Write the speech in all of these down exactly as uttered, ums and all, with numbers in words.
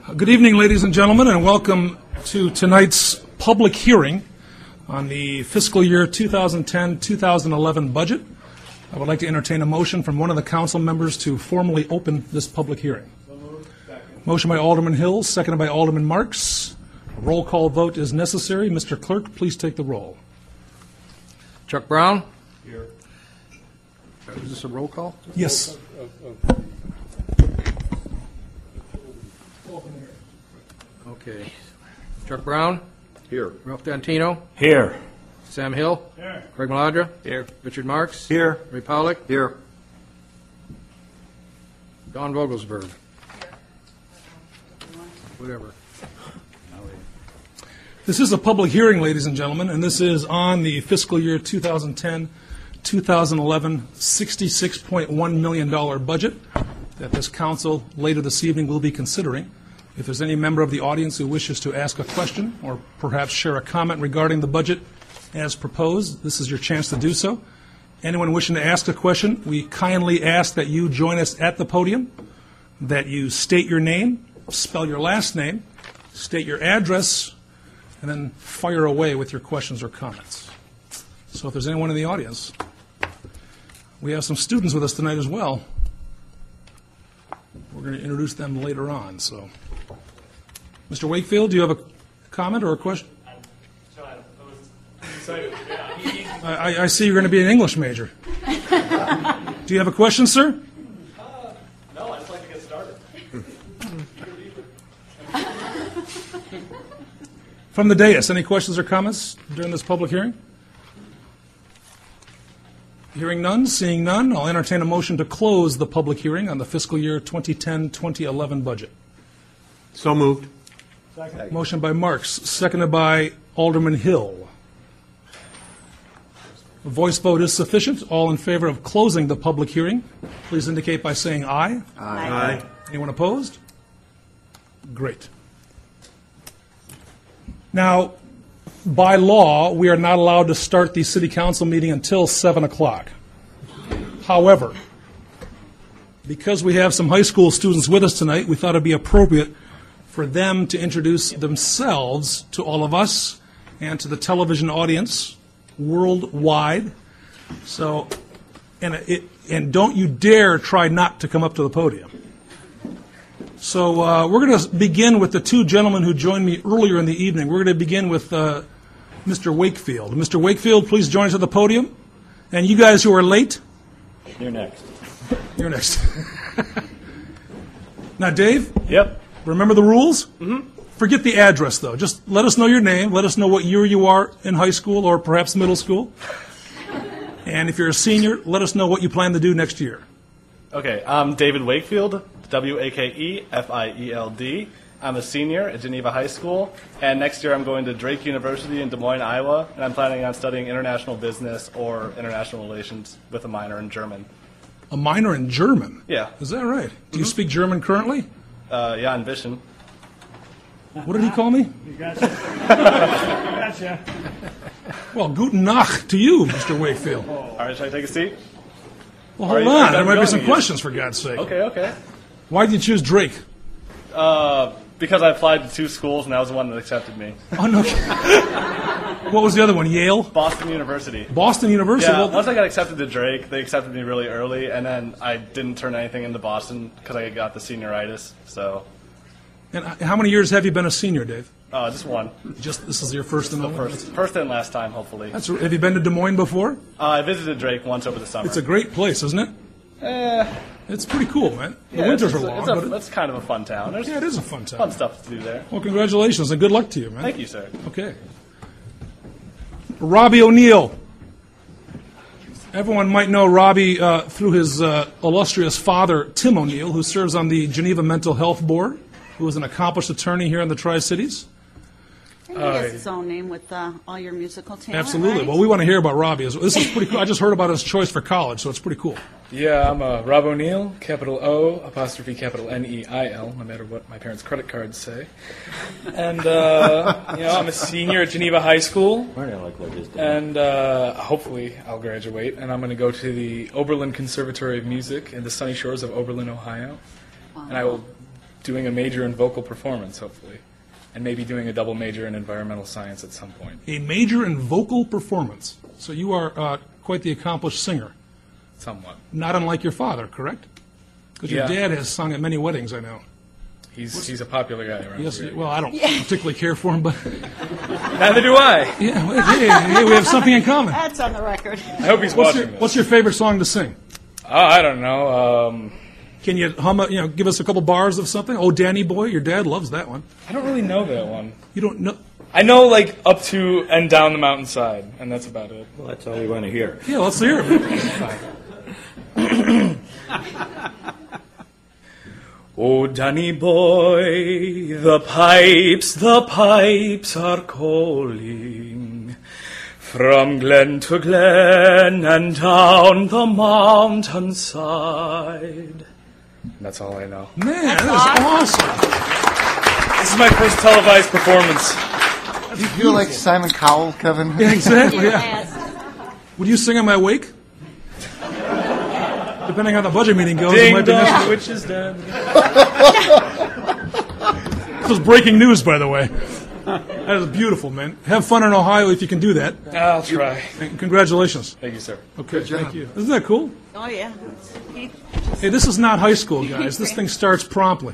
Good evening, ladies and gentlemen, and welcome to tonight's public hearing on the fiscal year two thousand ten to two thousand eleven budget. I would like to entertain a motion from one of the council members to formally open this public hearing. Motion by Alderman Hill, seconded by Alderman Marks. A roll call vote is necessary. Mister Clerk, please take the roll. Chuck Brown? Here. Is this a roll call? Yes. Okay. Chuck Brown? Here. Ralph Dantino? Here. Sam Hill? Here. Craig Maladra? Here. Richard Marks? Here. Ray Pollock? Here. Don Vogelsberg? Whatever. This is a public hearing, ladies and gentlemen, and this is on the fiscal year two thousand ten to two thousand eleven sixty-six point one million dollars budget that this council later this evening will be considering. If there's any member of the audience who wishes to ask a question or perhaps share a comment regarding the budget as proposed, this is your chance to do so. Anyone wishing to ask a question, we kindly ask that you join us at the podium, that you state your name, spell your last name, state your address, and then fire away with your questions or comments. So if there's anyone in the audience, we have some students with us tonight as well. We're going to introduce them later on. So, Mister Wakefield, do you have a comment or a question? I, I, I see you're going to be an English major. Do you have a question, sir? Uh, no, I'd just like to get started. From the dais, any questions or comments during this public hearing? Hearing none, seeing none, I'll entertain a motion to close the public hearing on the fiscal year twenty ten to twenty eleven budget. So moved. Second. Motion by Marks, seconded by Alderman Hill. A voice vote is sufficient. All in favor of closing the public hearing, please indicate by saying aye. Aye. Aye. Anyone opposed? Great. Now, by law, we are not allowed to start the city council meeting until seven o'clock. However, because we have some high school students with us tonight, we thought it would be appropriate for them to introduce themselves to all of us and to the television audience worldwide. So, and it, and don't you dare try not to come up to the podium. So uh, we're going to begin with the two gentlemen who joined me earlier in the evening. We're going to begin with uh, Mister Wakefield. Mister Wakefield, please join us at the podium. And you guys who are late, You're next. you're next. Now, Dave, Yep. remember the rules? Mm-hmm. Forget the address, though. Just let us know your name. Let us know what year you are in high school or perhaps middle school. And if you're a senior, let us know what you plan to do next year. Okay, I'm David Wakefield, W A K E F I E L D. I'm a senior at Geneva High School, and next year I'm going to Drake University in Des Moines, Iowa, and I'm planning on studying international business or international relations with a minor in German. A minor in German? Yeah. Is that right? Do you speak German currently? Uh, yeah, in Vision. What did he call me? You gotcha. Gotcha. Well, guten Nacht to you, Mister Wakefield. All right, should I take a seat? Well, Are hold you- on. are There you might be going some to questions, for God's sake. Okay, okay. Why did you choose Drake? Uh, because I applied to two schools, and that was the one that accepted me. Oh, no. What was the other one? Yale? Boston University. Boston University? Yeah, Well, once I got accepted to Drake, they accepted me really early, and then I didn't turn anything into Boston because I got the senioritis. So, and how many years have you been a senior, Dave? uh, just one. Just this is your first and The only? first, first and last time, hopefully. That's, have you been to Des Moines before? Uh, I visited Drake once over the summer. It's a great place, isn't it? Eh, It's pretty cool, man. The yeah, winters it's, are it's, long, it's, a, but it, it's kind of a fun town. There's yeah, it is a fun fun town. stuff to do there. Well, congratulations and good luck to you, man. Thank you, sir. Okay. Robbie O'Neill. Everyone might know Robbie uh, through his uh, illustrious father, Tim O'Neill, who serves on the Geneva Mental Health Board, who is an accomplished attorney here in the Tri-Cities. He has his own name with uh, all your musical talent. Absolutely. Right? Well, we want to hear about Robbie. This is pretty cool. I just heard about his choice for college, so it's pretty cool. Yeah, I'm uh, Rob O'Neill, capital O, apostrophe capital N E I L, no matter what my parents' credit cards say. And, uh, you know, I'm a senior at Geneva High School. And uh, hopefully I'll graduate, and I'm going to go to the Oberlin Conservatory of Music in the sunny shores of Oberlin, Ohio. Wow. And I will doing a major in vocal performance, hopefully, and maybe doing a double major in environmental science at some point. A major in vocal performance. So you are uh, quite the accomplished singer, Somewhat. not unlike your father, correct? Because your Yeah. dad has sung at many weddings, I know. He's he's a popular guy around Yes, here. well, I don't particularly care for him, but Neither do I. yeah, well, hey, hey, we have something in common. That's on the record. I hope he's What's watching your, this. what's your favorite song to sing? Oh, I don't know. Um, Can you hum, a, you know, give us a couple bars of something? Oh, Danny Boy, your dad loves that one. I don't really know that one. You don't know? I know, like, up to and down the mountainside, and that's about it. Well, that's all we want to hear. Yeah, let's hear it. Oh, Danny boy, the pipes, the pipes are calling from glen to glen and down the mountainside. That's all I know. Man, that is awesome. This is my first televised performance. You feel like Simon Cowell, Kevin? Yeah, exactly, yeah. Yes. Would you sing in my wake? Depending on how the budget meeting goes, it Ding might be dong, necessary. the witch is dead. This was breaking news, by the way. That is beautiful, man. Have fun in Ohio if you can do that. I'll try. And congratulations. Thank you, sir. Okay, job. thank you. Isn't that cool? Oh, yeah. He, Hey, this is not high school, guys. This thing starts promptly.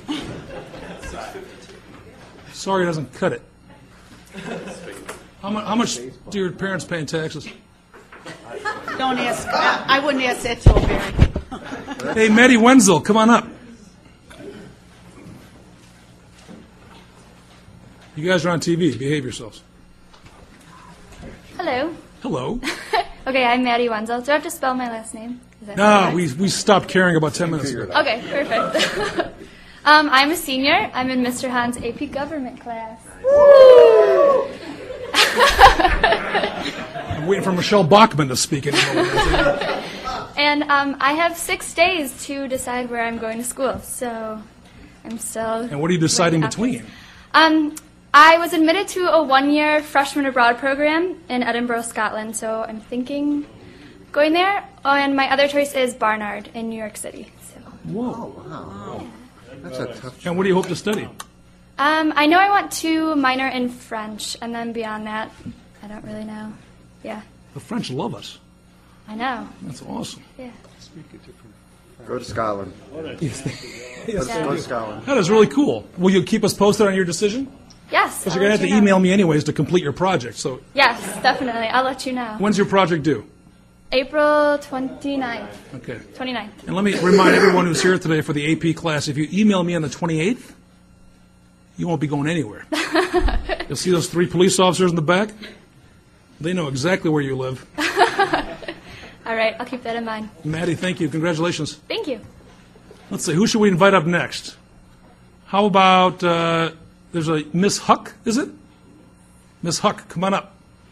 Sorry it doesn't cut it. How much, how much do your parents pay in taxes? don't ask. I, I wouldn't ask that to a Barry. Hey, Maddie Wenzel, come on up. You guys are on T V. Behave yourselves. Hello. Hello. Okay, I'm Maddie Wenzel. Do I have to spell my last name? Is that No, correct? we, we stopped caring about ten minutes ago. Okay, perfect. um, I'm a senior. I'm in Mister Hahn's A P Government class. Woo! I'm waiting for Michelle Bachmann to speak anymore. And um, I have six days to decide where I'm going to school, so I'm still. And what are you deciding weighing between? options. Um, I was admitted to a one-year freshman abroad program in Edinburgh, Scotland, so I'm thinking going there. Oh, and my other choice is Barnard in New York City. So. Whoa. That's a tough. And what do you hope to study? Um, I know I want to minor in French, and then beyond that, I don't really know. Yeah, The French love us. I know. That's awesome. Yeah. Go to Scotland. Yes, Let's go to Scotland. that is really cool. Will you keep us posted on your decision? Yes. Because I'll you're going to let have to you know. email me anyways to complete your project. So Yes, definitely. I'll let you know. when's your project due? April twenty-ninth. Okay. twenty-ninth. And let me remind everyone who's here today for the A P class, if you email me on the twenty-eighth, you won't be going anywhere. You'll see those three police officers in the back? They know exactly where you live. All right, I'll keep that in mind. Maddie, thank you. Congratulations. Thank you. Let's see, who should we invite up next? How about, uh, there's a Miss Huck, is it? Miss Huck, come on up.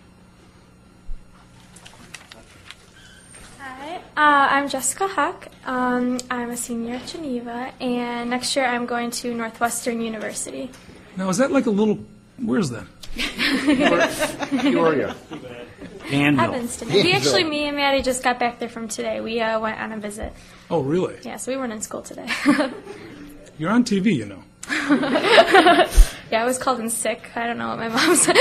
Hi, uh, I'm Jessica Huck. Um, I'm a senior at Geneva, and next year I'm going to Northwestern University. Now, is that like a little, where's that? Peoria. Evanston. We actually, me and Maddie just got back there from today. We uh, went on a visit. Oh, really? Yeah, so we weren't in school today. You're on T V, you know. Yeah, I was called in sick. I don't know what my mom said.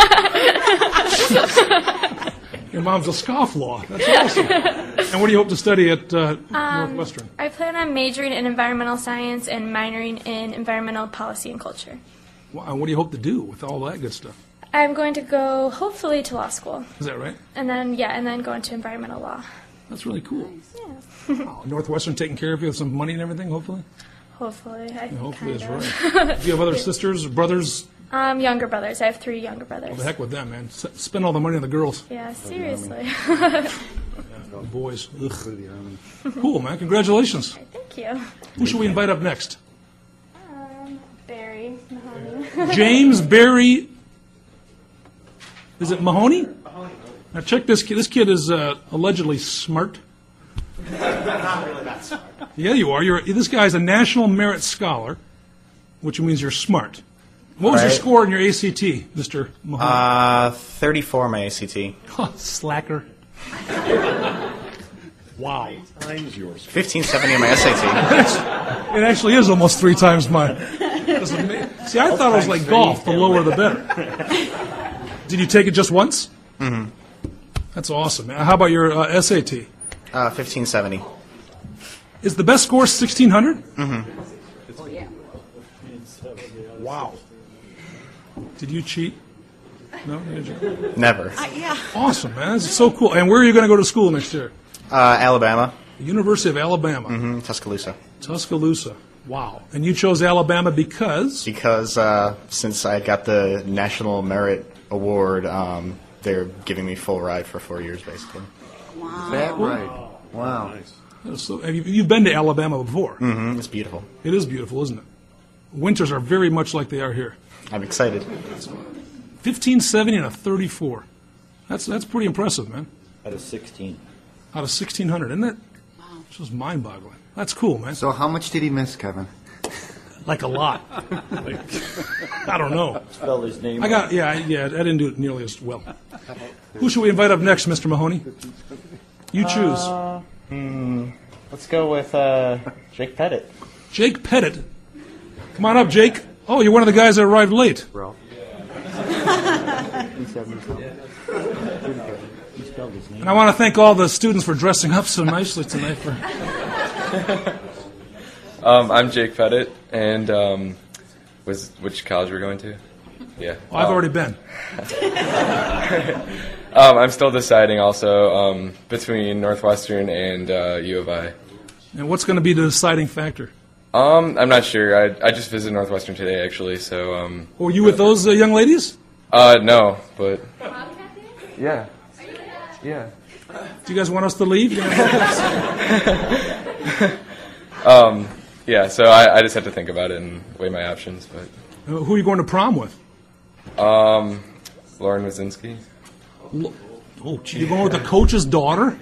Your mom's a scofflaw. That's awesome. And what do you hope to study at uh, Northwestern? I plan on majoring in environmental science and minoring in environmental policy and culture. Wow, what do you hope to do with all that good stuff? I'm going to go, hopefully, to law school. Is that right? And then, yeah, and then go into environmental law. That's really cool. Yeah. Wow, Northwestern taking care of you with some money and everything, hopefully? Hopefully. I Yeah, hopefully kind that's of. right. Do you have other sisters, brothers? Um, younger brothers. I have three younger brothers. Well, the heck with them, man. S- spend all the money on the girls. Yeah, seriously. The boys. Ugh. Cool, man. Congratulations. Thank you. Who should we invite up next? Um, Barry Mahoney. James Barry. Is it Mahoney? Now check this kid. This kid is uh, allegedly smart. Not really that smart. Yeah, you are. You're. This guy's a National Merit Scholar, which means you're smart. What was your Right. score in your A C T, Mister Mahoney? Uh, thirty-four my A C T. Huh, slacker. Wow. Times yours. fifteen seventy on my S A T. It actually is almost three times mine. That's ama- See, I thought it was like golf. The lower, the better. Did you take it just once? Mm-hmm. That's awesome. man. How about your uh, S A T? Uh, fifteen seventy. Is the best score sixteen hundred? Mm-hmm. Wow. Did you cheat? No? Did you? Never. Uh, yeah. Awesome, man. This is so cool. And where are you going to go to school next year? Uh, Alabama. The University of Alabama. Mm-hmm. Tuscaloosa. Tuscaloosa. Wow. And you chose Alabama because? Because uh, since I got the National Merit Award, um, they're giving me full ride for four years, basically. Wow. Is that right? Wow. So, have you, you've been to Alabama before. Mm-hmm. It's beautiful. It is beautiful, isn't it? Winters are very much like they are here. I'm excited. fifteen seventy and a thirty-four. That's that's pretty impressive, man. Out of sixteen. Out of sixteen hundred, isn't it? Wow. It's just mind-boggling. That's cool, man. So how much did he miss, Kevin? Like a lot. Like, I don't know. Spell his name. I got yeah I- yeah. I didn't do it nearly as well. Who should we invite up next, Mister Mahoney? You choose. Uh, hmm, let's go with uh, Jake Pettit. Jake Pettit. Come on up, Jake. Oh, you're one of the guys that arrived late. Ralph. And I want to thank all the students for dressing up so nicely tonight. For um, I'm Jake Pettit, and um, was which college we're going to? Yeah. Oh, I've um, already been. um, I'm still deciding also um, between Northwestern and uh, U of I. And what's going to be the deciding factor? Um, I'm not sure. I I just visited Northwestern today, actually. So. Um, Were you with those uh, young ladies? Uh, no, but. Yeah. Yeah. Do you guys want us to leave? um, yeah. So I, I just have to think about it and weigh my options. But. Uh, who are you going to prom with? Um, Lauren Wazinski. L- oh, gee, you're going with the coach's daughter?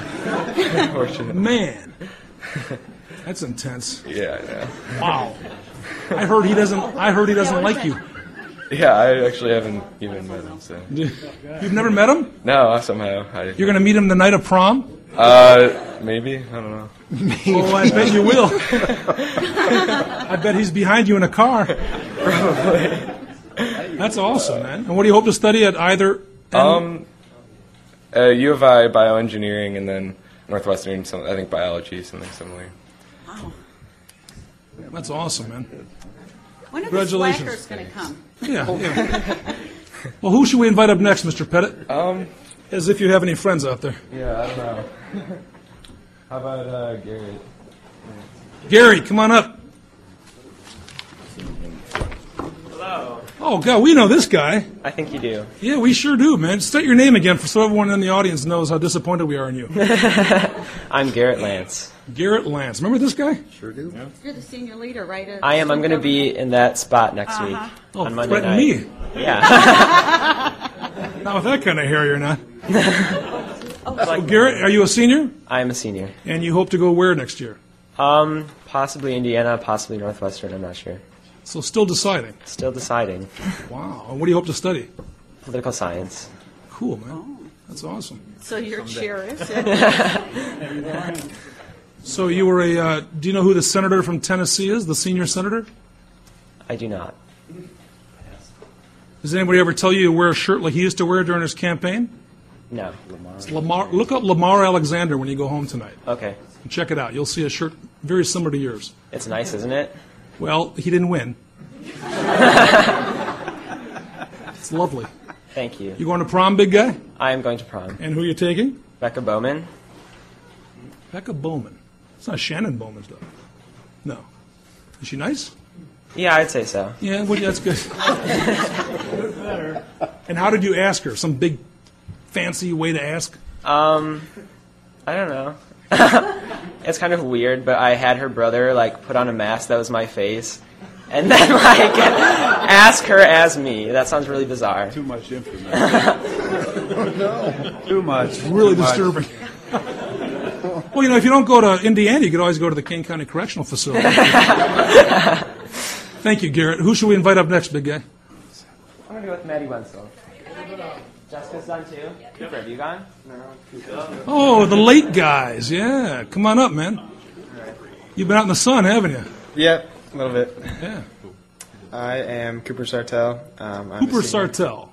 Man, that's intense. Yeah, yeah. Wow. I heard he doesn't. I heard he doesn't like you. Yeah, I actually haven't even met him. So. You've never met him? No, somehow. I, You're going to meet him the night of prom? Uh, maybe. I don't know. Oh, I bet you will. I bet he's behind you in a car. Probably. That's awesome, man. And what do you hope to study at either? End? Um, uh, U of I bioengineering, and then Northwestern, some, I think biology, something similar. Wow. That's awesome, man. When are the Congratulations. slackers going to come? Yeah, yeah. Well, who should we invite up next, Mister Pettit? Um, As if you have any friends out there. Yeah, I don't know. How about uh, Garrett? Gary, come on up. Hello. Oh, God, we know this guy. I think you do. Yeah, we sure do, man. State your name again for so everyone in the audience knows how disappointed we are in you. I'm Garrett Lance. Garrett Lance. Remember this guy? Sure do. Yeah. You're the senior leader, right? at I am. I'm going to Student be in that spot next Uh-huh. week Oh, on Monday threaten night. me. Yeah. Not with that kind of hair, you're not. Oh, So, Garrett, are you a senior? I am a senior. And you hope to go where next year? Um, possibly Indiana, possibly Northwestern. I'm not sure. So still deciding. Still deciding. Wow. And what do you hope to study? Political science. Cool, man. That's awesome. So you're cheerous. So you were a, uh, do you know who the senator from Tennessee is, the senior senator? I do not. Does anybody ever tell you to wear a shirt like he used to wear during his campaign? No. It's Lamar, look up Lamar Alexander when you go home tonight. Okay. And check it out. You'll see a shirt very similar to yours. It's nice, isn't it? Well, he didn't win. It's lovely. Thank you. You going to prom, big guy? I am going to prom. And who are you taking? Becca Bowman. Becca Bowman. It's not Shannon Bowman's, though. No. Is she nice? Yeah, I'd say so. Yeah, well, that's good. And how did you ask her? Some big, fancy way to ask? Um, I don't know. It's kind of weird, but I had her brother like put on a mask that was my face, and then like ask her as me. That sounds really bizarre. Too much information. no. Too much. Really Too much. disturbing. Well, you know, if you don't go to Indiana, you could always go to the King County Correctional Facility. Thank you, Garrett. Who should we invite up next, big guy? I'm going to go with Maddie Wenzel. Jessica's done too. Cooper, have you gone? Oh, the late guys. Yeah. Come on up, man. You've been out in the sun, haven't you? Yep, a little bit. Yeah. I am Cooper Sartell. Um, I'm Cooper a senior. Sartell.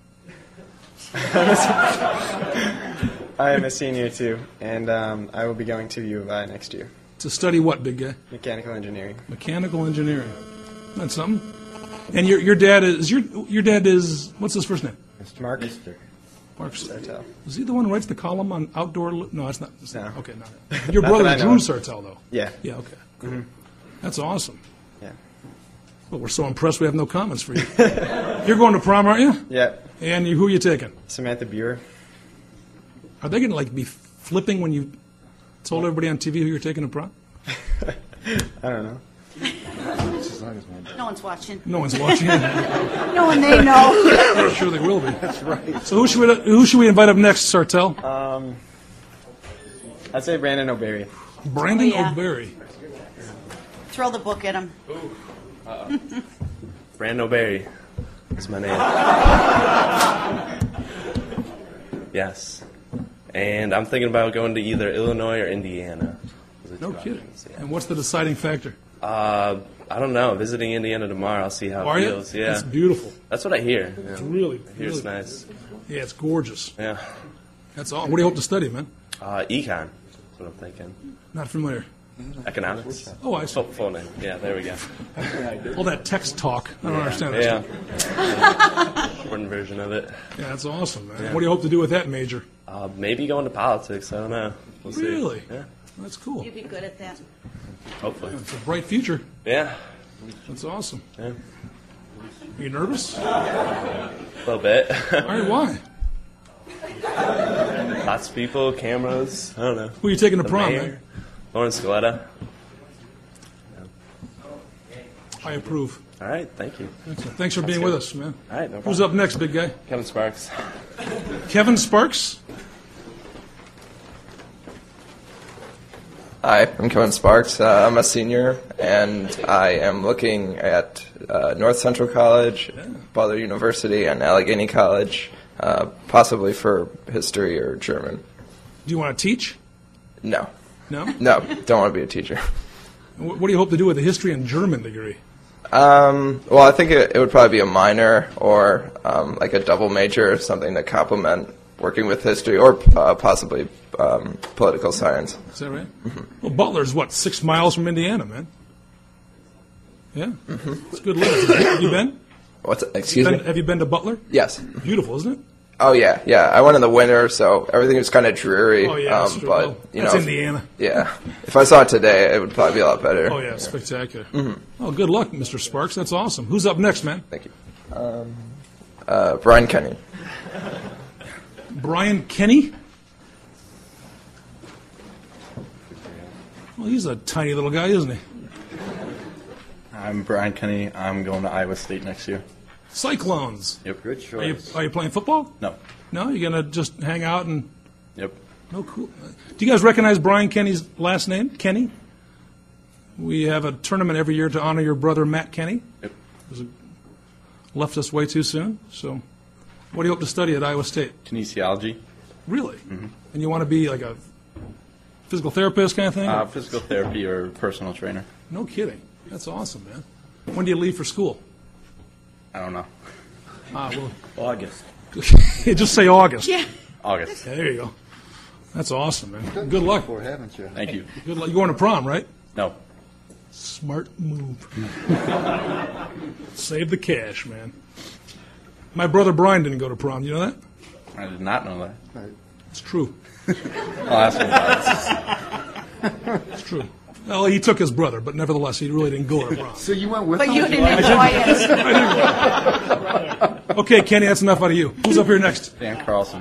I am a senior too, and um, I will be going to U of I next year. To study what, big guy? Mechanical engineering. Mechanical engineering. That's something. And your your dad is your your dad is what's his first name? Mister Mark. Mister Mark Sartell. Is he the one who writes the column on outdoor? Li- no, it's not. It's No. not. Okay, not it. Your Not brother that I Drew know of. Sartell, though. Yeah. Yeah. Okay. Mm-hmm. That's awesome. Yeah. Well, we're so impressed we have no comments for you. You're going to prom, aren't you? Yeah. And you, who are you taking? Samantha Buer. Are they going to like be flipping when you told everybody on T V who you're taking to prom? I don't know. No one's watching. No one's watching. No one they know. I'm sure they will be. That's right. So who should we who should we invite up next, Sartell? Um, I'd say Brandon O'Berry. Brandon Oh, yeah. O'Berry. Throw the book at him. Brandon O'Berry is my name. Yes. And I'm thinking about going to either Illinois or Indiana. No kidding. And what's the deciding factor? Uh, I don't know. Visiting Indiana tomorrow. I'll see how Are it you? feels. Yeah. It's beautiful. That's what I hear. Yeah. It's really, I hear it's really- nice. Yeah, it's gorgeous. Yeah. That's all. What do you hope to study, man? Uh, econ. That's what I'm thinking. Not familiar. Economics. Oh, I see. Full, full name. Yeah, there we go. All that text talk. I don't understand that Yeah. stuff. Shortened version of it. Yeah, that's awesome, man. Yeah. What do you hope to do with that major? Uh, maybe go into politics. I don't know. We'll see. Really? Yeah. That's cool. You'd be good at that. Hopefully. It's a bright future. Yeah. That's awesome. Yeah. Are you nervous? A little bit. All right, why? Lots of people, cameras. I don't know. Who are you taking to The prom, mayor. man? Lauren Scaletta. I approve. All right, thank you. Excellent. Thanks for being That's with good. us, man. All right, no Who's problem. up next, big guy? Kevin Sparks. Kevin Sparks? Hi, I'm Kevin Sparks. Uh, I'm a senior, and I am looking at uh, North Central College, Butler University, and Allegheny College, uh, possibly for history or German. Do you want to teach? No. No? No, don't want to be a teacher. What what do you hope to do with a history and German degree? Um, well, I think it, it would probably be a minor or um, like a double major, something to complement working with history or uh, possibly um, political science. Is that right? Well, Butler's, what, six miles from Indiana, man? Yeah? It's a good living. Have you been? What's excuse Have you me? been- Have you been to Butler? Yes. Beautiful, isn't it? Oh yeah, yeah. I went in the winter, so everything was kind of dreary. Oh, yeah, that's um, true. but Well, you that's know, Indiana. Yeah. If I saw it today, it would probably be a lot better. Oh, yeah, spectacular. Mhm. Oh, good luck, Mister Sparks. That's awesome. Who's up next, man? Thank you. Um, uh, Brian Kenny. Brian Kenny? Well, he's a tiny little guy, isn't he? I'm Brian Kenny. I'm going to Iowa State next year. Cyclones. Yep. Good Are you, are you playing football? No. No? You're going to just hang out and... Yep. Oh, cool. Do you guys recognize Brian Kenny's last name? Kenny? We have a tournament every year to honor your brother, Matt Kenny. Yep. Who's a- left us way too soon. So, what do you hope to study at Iowa State? Kinesiology. Really? Mhm. And you want to be like a physical therapist kind of thing? Uh, physical therapy or personal trainer. No kidding. That's awesome, man. When do you leave for school? I don't know. Ah, well, August. just say August. Yeah. August. There you go. That's awesome, man. Good luck. Before, haven't you? Thank you. Good luck. You're going to prom, right? No. Smart move. Save the cash, man. My brother Brian didn't go to prom. You know that? I did not know that. It's true. I'll ask him about it. It's true. Well, he took his brother, but nevertheless, he really didn't go to prom. So you went with But him? you didn't enjoy it. Okay, Kenny, that's enough out of you. Who's up here next? Dan Carlson.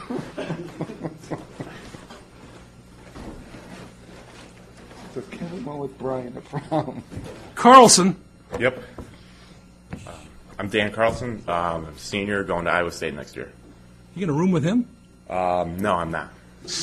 So Kevin went with Brian to prom. Carlson. Yep. Uh, I'm Dan Carlson. Um, I'm a senior going to Iowa State next year. You in a room with him? Um, no, I'm not.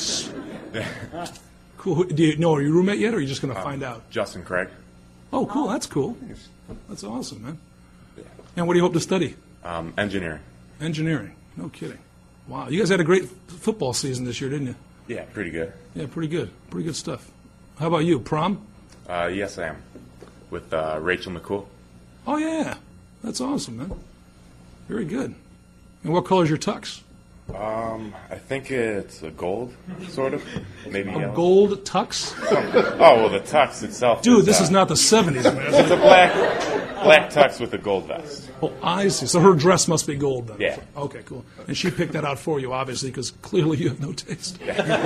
Cool. Who- Do you know, are you roommate yet, or are you just going to Uh, find out? Justin Craig. Oh, cool. That's cool. That's awesome, man. And what do you hope to study? Um, engineering. Engineering. No kidding. Wow, you guys had a great football season this year, didn't you? Yeah, pretty good. Yeah, pretty good. Pretty good stuff. How about you, prom? Uh, yes, I am. With uh, Rachel McCool. Oh, yeah. That's awesome, man. Very good. And what color is your tux? Um, I think it's a gold, sort of. Maybe A yellow. gold tux? Oh, well, the tux itself. Dude, this uh, is not the seventies, man. It's a black, black tux with a gold vest. Oh, I see. So her dress must be gold then. Yeah. Okay, cool. And she picked that out for you, obviously, because clearly you have no taste.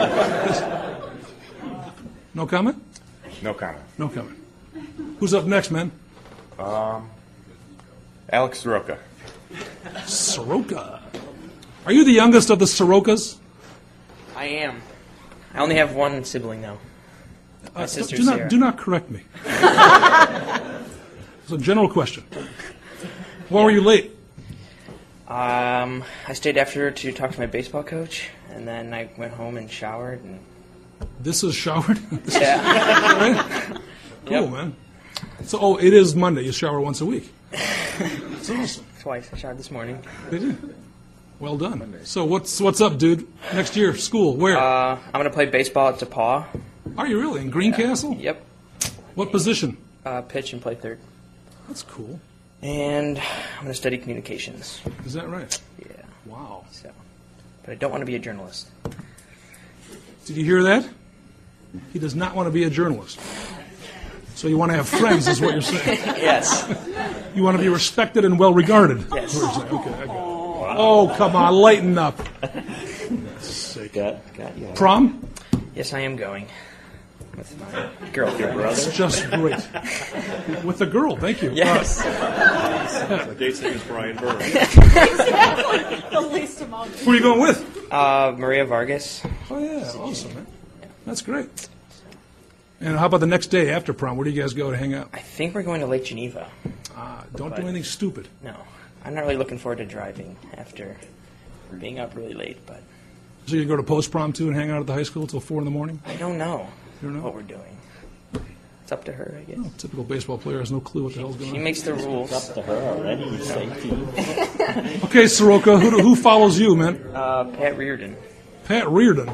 No comment? No comment. No comment. Who's up next, man? Um, Alex Soroka. Soroka. Are you the youngest of the Sorokas? I am. I only have one sibling, though. My Uh, sister do not Sarah. do not correct me. It's a general question. Why were you late? Um, I stayed after to talk to my baseball coach, and then I went home and showered. And This is showered? This is- Yeah. Right? Cool, Yep. man. So, oh, it is Monday. You shower once a week. That's awesome. Twice. I showered this morning. Did you? Well done. So what's what's up, dude? Next year, school, where? Uh, I'm going to play baseball at DePaul. Are you really? In Greencastle? Yep. What position? Uh, pitch and play third. That's cool. And I'm going to study communications. Is that right? Yeah. Wow. So, but I don't want to be a journalist. Did you hear that? He does not want to be a journalist. So you want to have friends, is what you're saying. Yes. You want to be respected and well regarded. Yes. Is what you're saying. Okay, I got it. Oh, come on, lighten up. Got, got you. Prom? Yes, I am going. With my girlfriend. That's just great. With a girl, thank you. Yes. Uh, Date's name is Brian Burns. Exactly. The least amount. Who are you going with? Uh, Maria Vargas. Oh, yeah, awesome, man. That's great. And how about the next day after prom? Where do you guys go to hang out? I think we're going to Lake Geneva. Ah, don't But- do anything stupid. No. I'm not really looking forward to driving after being up really late, but So you go to post prom too and hang out at the high school until four in the morning? I don't know, You don't know? what we're doing. It's up to her, I guess. Oh, typical baseball player has no clue what the hell's going She on. makes the rules. Up to her already, you say, team. Okay, Soroka, who, who follows you, man? Uh, Pat Reardon. Pat Reardon.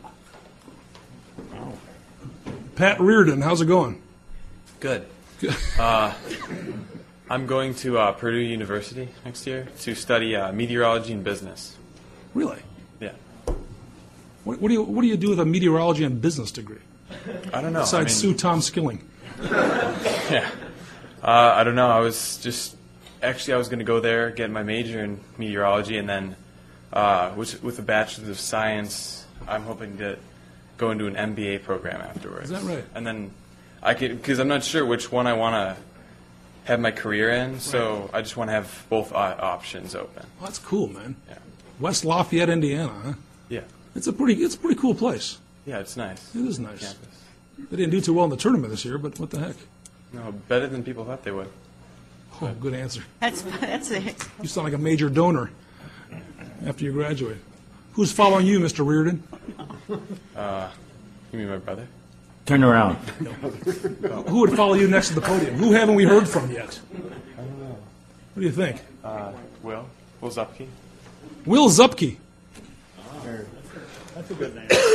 Pat Reardon, how's it going? Good. Uh, I'm going to uh, Purdue University next year to study uh, meteorology and business. Really? Yeah. What, what do you What do you do with a meteorology and business degree? I don't know. Besides I mean, sue Tom Skilling. Yeah. Uh, I don't know. I was just actually I was going to go there, get my major in meteorology, and then uh, with with a bachelor's of science, I'm hoping to go into an M B A program afterwards. Is that right? And then I could because I'm not sure which one I want to have my career in, so I just want to have both uh, options open. Well, that's cool, man. Yeah. West Lafayette, Indiana, huh? Yeah. It's a pretty It's a pretty cool place. Yeah, it's nice. It is nice. Campus. They didn't do too well in the tournament this year, but what the heck? No, better than people thought they would. Oh, good answer. That's that's it. You sound like a major donor after you graduate. Who's following you, Mister Reardon? Uh, you mean my brother? Turn around. Who would follow you next to the podium? Who haven't we heard from yet? I don't know. What do you think? Uh, Will? Will Zupke? Will Zupke. That's a good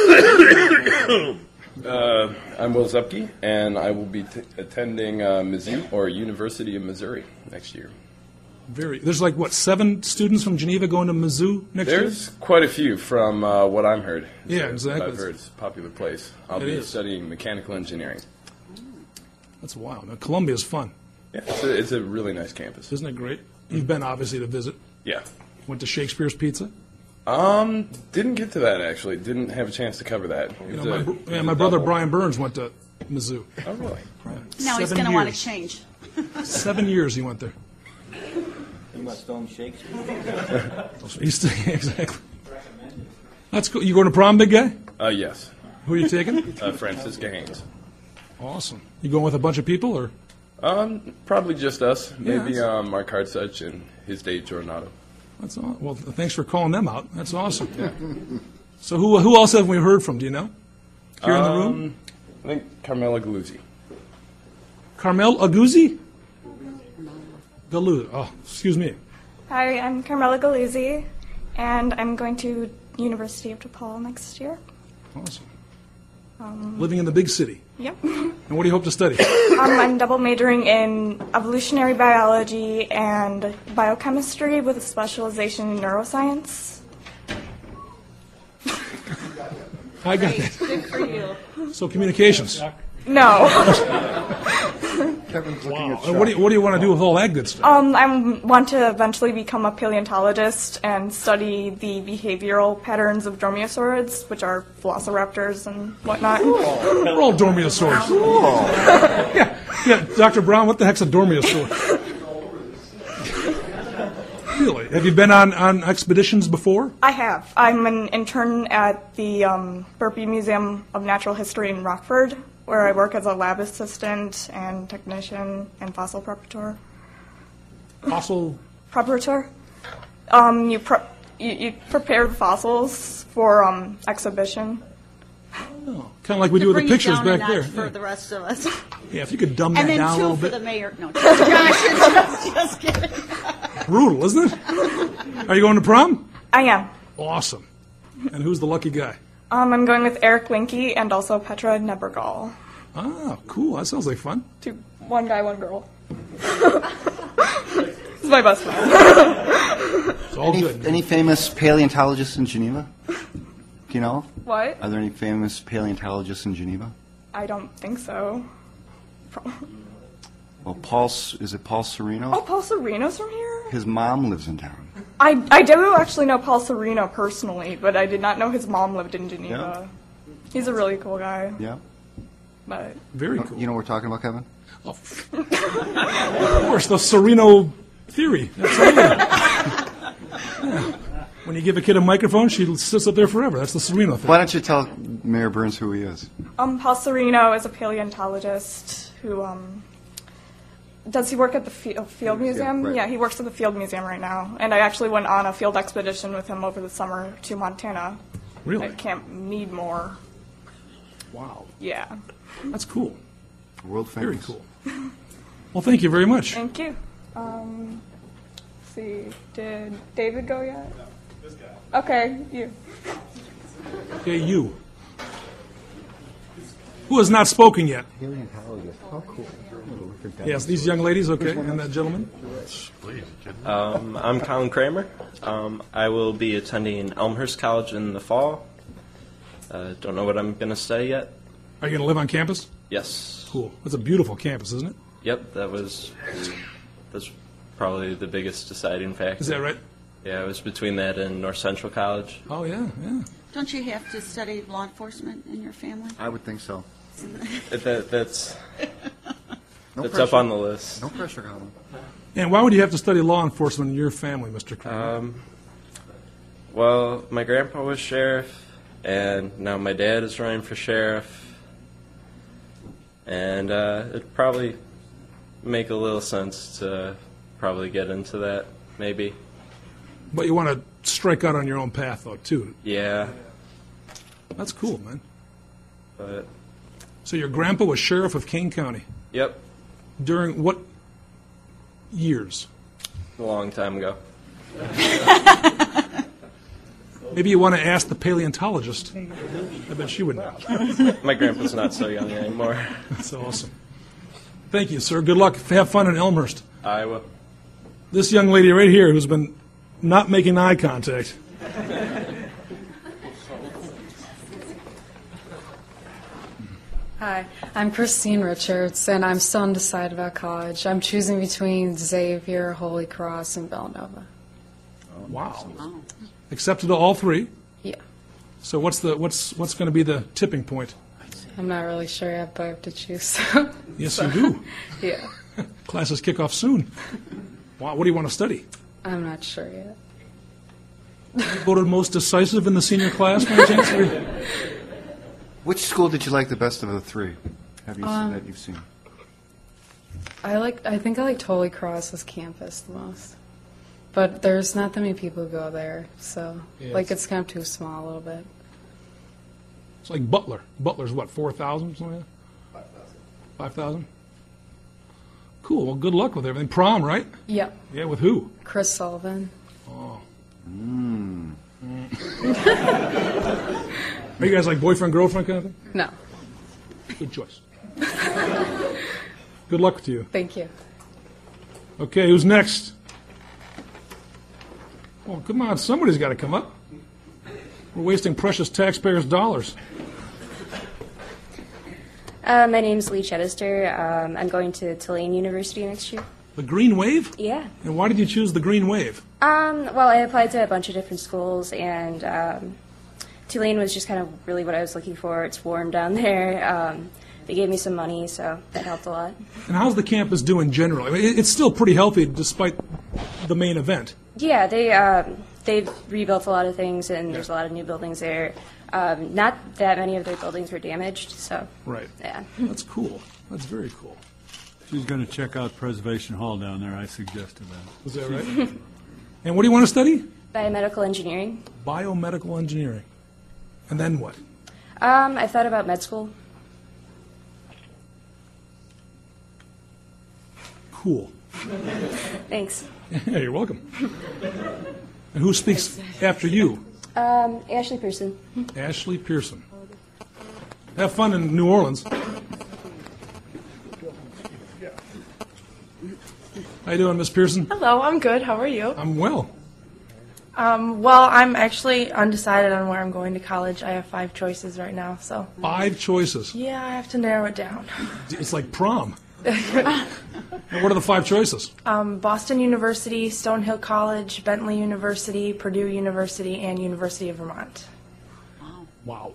name. Uh, I'm Will Zupke, and I will be t- attending uh, Mizzou, or University of Missouri, next year. Very. There's like, what, seven students from Geneva going to Mizzou next There's year? quite a few from uh, what I'm heard. Yeah, So exactly. I've heard it's a popular place. I'll It be is. studying mechanical engineering. That's wild. Now, Columbia's fun. Yeah, it's a, it's a really nice campus. Isn't it great? You've been, obviously, to visit. Yeah. Went to Shakespeare's Pizza. Um, didn't get to that, actually. Didn't have a chance to cover that. You It know, was my, a- br- it yeah, was my a brother double. Brian Burns went to Mizzou. Oh, really? Now he's Seven going to want to years. change. Seven years he went there. You must own Shakespeare. He's exactly. That's cool. You going to prom, big guy? Uh, yes. Who are you taking? Uh, Francisca Haynes. Awesome. You going with a bunch of people, or? Um, probably just us. Yeah, Maybe that's- um, Mark Hartsuch and his date Jornato. That's all. Well, thanks for calling them out. That's awesome. So who who else have we heard from? Do you know? Here in the room, Um, I think Carmela Galuzzi. Carmel Aguzzi. Galuzzi. Oh, excuse me. Hi, I'm Carmela Galuzzi, And I'm going to University of DePaul next year. Awesome. Um, Living in the big city. Yep. And what do you hope to study? um, I'm double majoring in evolutionary biology and biochemistry with a specialization in neuroscience. I got Great. that. Good for you. So communications. No. Kevin's looking Wow. at And what do you, what do you want to do with all that good stuff? Um, I want to eventually become a paleontologist and study the behavioral patterns of dromaeosaurids, which are velociraptors and whatnot. We're all dormiosaurs. yeah, yeah, Doctor Brown, what the heck's a dormiosaur? Really? Have you been on, on expeditions before? I have. I'm an intern at the um, Burpee Museum of Natural History in Rockford, where I work as a lab assistant and technician and fossil preparator. Fossil? Preparator. Um, you, pre- you, you prepare the fossils for um, exhibition. Oh, kind of like we To do with the bring it pictures down a back there. notch for Yeah. the rest of us. Yeah, if you could dumb that And then down a two little for bit. the mayor. No, just, Josh, just, just kidding. Brutal, isn't it? Are you going to prom? I am. Awesome. And who's the lucky guy? Um, I'm going with Eric Winke and also Petra Nebergal. Ah, cool. That sounds like fun. Two, one guy, one girl. This is my best friend. It's all any, good. Any famous paleontologists in Geneva? Do you know? What? Are there any famous paleontologists in Geneva? I don't think so. Pro- Well, Paul, S- is it Paul Sereno? Oh, Paul Sereno's from here? His mom lives in town. I, I do actually know Paul Sereno personally, but I did not know his mom lived in Geneva. He's a really cool guy. Yeah. But Very cool. You know what we're talking about, Kevin? Of course, the Sereno theory. That's all. Yeah. When you give a kid a microphone, she sits up there forever. That's the Sereno theory. Why don't you tell Mayor Burns who he is? um, Paul Sereno is a paleontologist who um, does he work at the field, field museum? right. Yeah, he works at the field museum right now. And I actually went on a field expedition with him over the summer to Montana. Really? At Camp Needmore. Wow. Yeah. That's cool. World Very famous. cool. Well, thank you very much. Thank you. Um, let's see, did David go yet? This guy. Okay, you. Okay, you. Who has not spoken yet? Paleontologist. How cool. Yes, these young ladies, okay, and that gentleman. Um, I'm Colin Kramer. Um, I will be attending Elmhurst College in the fall. Uh, don't know what I'm going to study yet. Are you going to live on campus? Yes. Cool. It's a beautiful campus, isn't it? Yep, that was that's probably the biggest deciding factor. Is that right? Yeah, it was between that and North Central College. Oh, yeah, yeah. Don't you have to study law enforcement in your family? I would think so. That, that, that's No that's pressure. up on the list. No pressure, Colin. And why would you have to study law enforcement in your family, Mister Kramer? Um, well, my grandpa was sheriff, and now my dad is running for sheriff. And uh, it'd probably make a little sense to probably get into that, maybe. But you want to strike out on your own path, though, too. Yeah, That's cool, man. but So your grandpa was sheriff of Kane County. yep, During what years? a long time ago. Maybe you want to ask the paleontologist. I bet she would know. My grandpa's not so young anymore. That's awesome. Thank you, sir. Good luck. Have fun in Elmhurst. I will. This young lady right here who's been not making eye contact. Hi, I'm Christine Richards, and I'm still undecided about college. I'm choosing between Xavier, Holy Cross, and Villanova. Wow. Accepted to all three. Yeah. So what's the what's what's going to be the tipping point? I'm not really sure yet, but I have to choose. Yes, So- you do. Yeah. Classes kick off soon. Wow. What do you want to study? I'm not sure yet. Voted most decisive in the senior class, by any chance? Which school did you like the best of the three? Have you Um, seen that you've seen? I like. I think I like Holy Cross's campus the most, but there's not that many people who go there, so Yeah, like it's- it's kind of too small a little bit. It's like Butler. Butler's what, four thousand, something like that? five thousand. Cool. Well, good luck with everything. Prom, right? Yep. Yeah, with who? Chris Sullivan. Oh, Mm. Are you guys like boyfriend, girlfriend kind of thing? No. Good choice. Good luck to you. Thank you. Okay, who's next? Oh, come on, somebody's got to come up. We're wasting precious taxpayers' dollars. Uh, my name's Lee Chedester. Um, I'm going to Tulane University next year. The Green Wave? Yeah. And why did you choose the Green Wave? Um, well, I applied to a bunch of different schools, and um, Tulane was just kind of really what I was looking for. It's warm down there. Um, they gave me some money, so that helped a lot. And how's the campus doing generally? I mean, it- it's still pretty healthy despite the main event. Yeah, they um, they've rebuilt a lot of things, and there's a lot of new buildings there. Um, not that many of their buildings were damaged, so Right. yeah. That's cool. That's very cool. She's going to check out Preservation Hall down there. I suggested that. Is that right? And what do you want to study? Biomedical engineering. Biomedical engineering. And then what? Um, I thought about med school. Cool. Thanks. Yeah, you're welcome. And who speaks after you? Um, Ashley Pearson. Ashley Pearson. Have fun in New Orleans. How you doing, Miss Pearson? Hello, I'm good. How are you? I'm well. Um, well, I'm actually undecided on where I'm going to college. I have five choices right now, so. Five choices. Yeah, I have to narrow it down. It's like prom. And what are the five choices? um, Boston University, Stonehill College, Bentley University, Purdue University, and University of Vermont. Wow.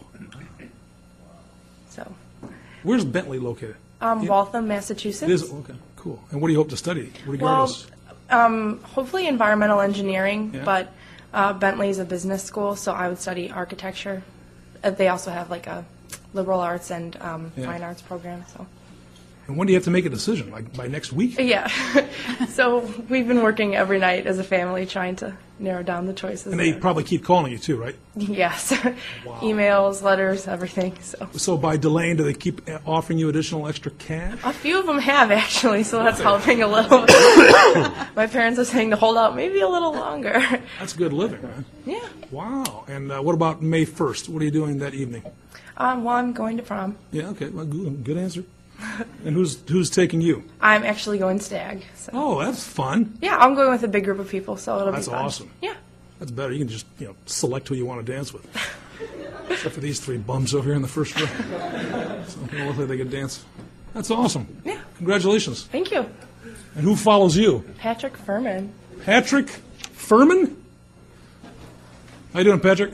So, Where's Bentley located? um, Yeah. Waltham, Massachusetts. It is? Okay, cool. And what do you hope to study? Regardless. Well, um, hopefully environmental engineering, Yeah. but uh, Bentley is a business school, so I would study architecture. Uh, they also have like a liberal arts and um, Yeah. fine arts program. So. And when do you have to make a decision? Like by next week? Yeah. So we've been working every night as a family trying to narrow down the choices. And they probably keep calling you too, right? Yes. Emails, letters, everything. So So by delaying, do they keep offering you additional extra cash? a few of them have actually, so that's helping a little. My parents are saying to hold out maybe a little longer. That's good living, man. Yeah. Wow. And uh, what about May first? What are you doing that evening? Um, well, I'm going to prom. Yeah, okay. Well, good, good answer. And who's who's taking you? I'm actually going stag. So. Oh, that's fun. Yeah, I'm going with a big group of people, so it'll That's be fun. awesome. Yeah. That's better. You can just, you know, select who you want to dance with. Except for these three bums over here in the first row. So hopefully they can dance. That's awesome. Yeah. Congratulations. Thank you. And who follows you? Patrick Furman. Patrick Furman? How you doing, Patrick?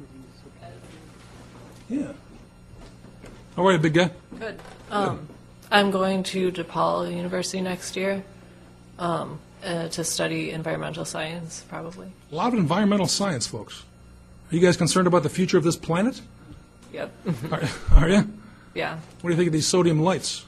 Yeah. How are you, big guy? Good. Um, I'm going to DePaul University next year um, uh, to study environmental science, probably. A lot of environmental science, folks. Are you guys concerned about the future of this planet? Yep. Are, are you? Yeah. What do you think of these sodium lights?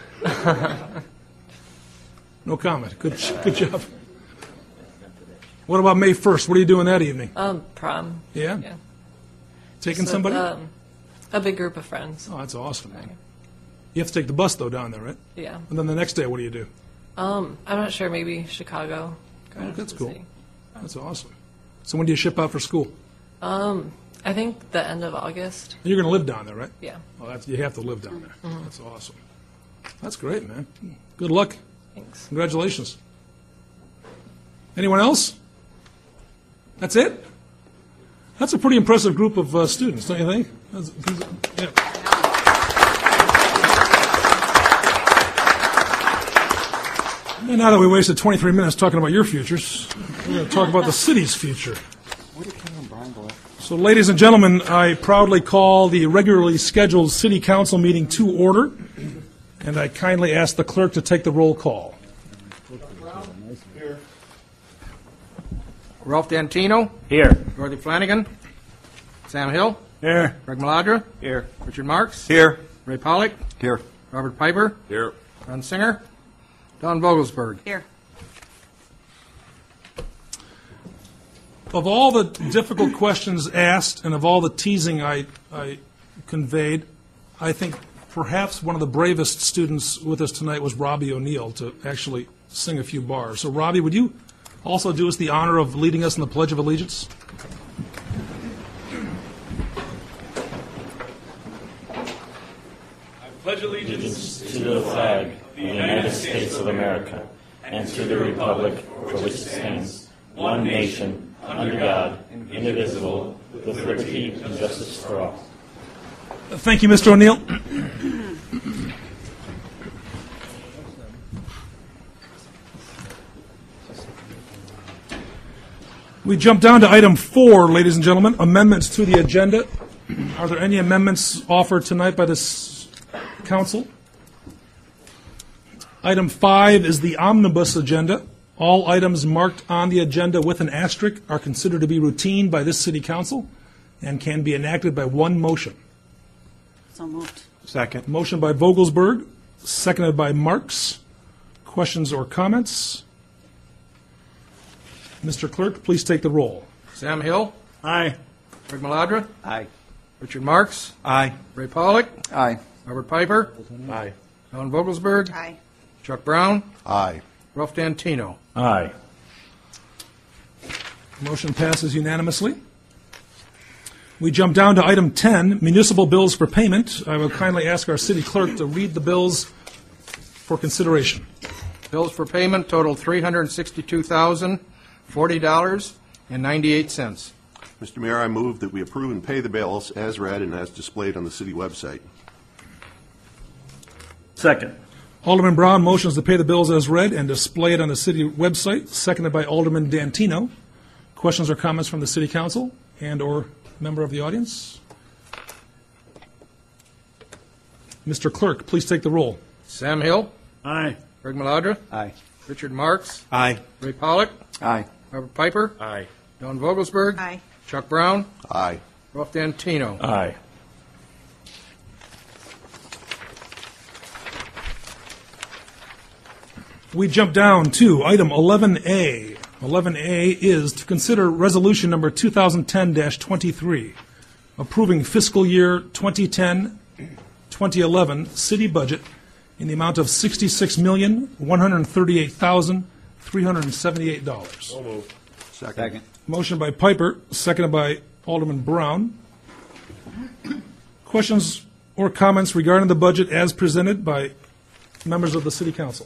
No comment. Good, good job. What about May first? What are you doing that evening? Um, prom. Yeah? Yeah. Taking So, somebody? Um, a big group of friends. Oh, that's awesome, man. You have to take the bus, though, down there, right? Yeah. And then the next day, what do you do? Um, I'm not sure. Maybe Chicago. Go Oh, out that's to cool. see. That's awesome. So when do you ship out for school? Um, I think the end of August. And you're going to live down there, right? Yeah. Well, that's, you have to live down there. Mhm. That's awesome. That's great, man. Good luck. Thanks. Congratulations. Anyone else? That's it? That's a pretty impressive group of uh, students, don't you think? That's, yeah. And now that we wasted twenty-three minutes talking about your futures, we're going to talk about the city's future. Where did Ken and Brian go? So, ladies and gentlemen, I proudly call the regularly scheduled city council meeting to order, and I kindly ask the clerk to take the roll call. Ralph Dantino. Here. Dorothy Flanagan. Sam Hill. Here. Greg Maladra. Here. Richard Marks. Here. Ray Pollock. Here. Robert Piper. Here. Ron Singer. Don Vogelsberg. Here. Of all the difficult questions asked and of all the teasing I, I conveyed, I think perhaps one of the bravest students with us tonight was Robbie O'Neill to actually sing a few bars. So, Robbie, would you Also do us the honor of leading us in the Pledge of Allegiance. Pledge allegiance to the flag of the United States of America and to the republic for which it stands, one nation, under God, indivisible, with liberty and justice for all. Thank you, Mister O'Neill. We jump down to item four, ladies and gentlemen, amendments to the agenda. Are there any amendments offered tonight by this council? Item five is the omnibus agenda. All items marked on the agenda with an asterisk are considered to be routine by this city council and can be enacted by one motion. So moved. Second. Motion by Vogelsberg, seconded by Marks. Questions or comments? Mister Clerk, please take the roll. Sam Hill. Aye. Greg Maladra. Aye. Richard Marks. Aye. Ray Pollock. Aye. Robert Piper. Aye. Don Vogelsberg. Aye. Chuck Brown. Aye. Ralph D'Antino. Aye. Motion passes unanimously. We jump down to item ten, municipal bills for payment. I will kindly ask our city clerk to read the bills for consideration. Bills for payment total three hundred sixty-two thousand forty dollars and ninety-eight cents. Mister Mayor, I move that we approve and pay the bills as read and as displayed on the city website. Second. Alderman Brown motions to pay the bills as read and displayed on the city website, seconded by Alderman D'Antino. Questions or comments from the city council and or member of the audience? Mister Clerk, please take the roll. Sam Hill. Aye. Greg Maladra. Aye. Richard Marks. Aye. Ray Pollock. Aye. Robert Piper. Aye. Don Vogelsberg. Aye. Chuck Brown. Aye. Ralph D'Antino. Aye. We jump down to item eleven A. eleven A is to consider resolution number two thousand ten dash twenty-three, approving fiscal year twenty ten twenty eleven city budget in the amount of sixty-six million, one hundred thirty-eight thousand, three hundred seventy-eight dollars. So moved. Second. Motion by Piper, seconded by Alderman Brown. Questions or comments regarding the budget as presented by members of the City Council?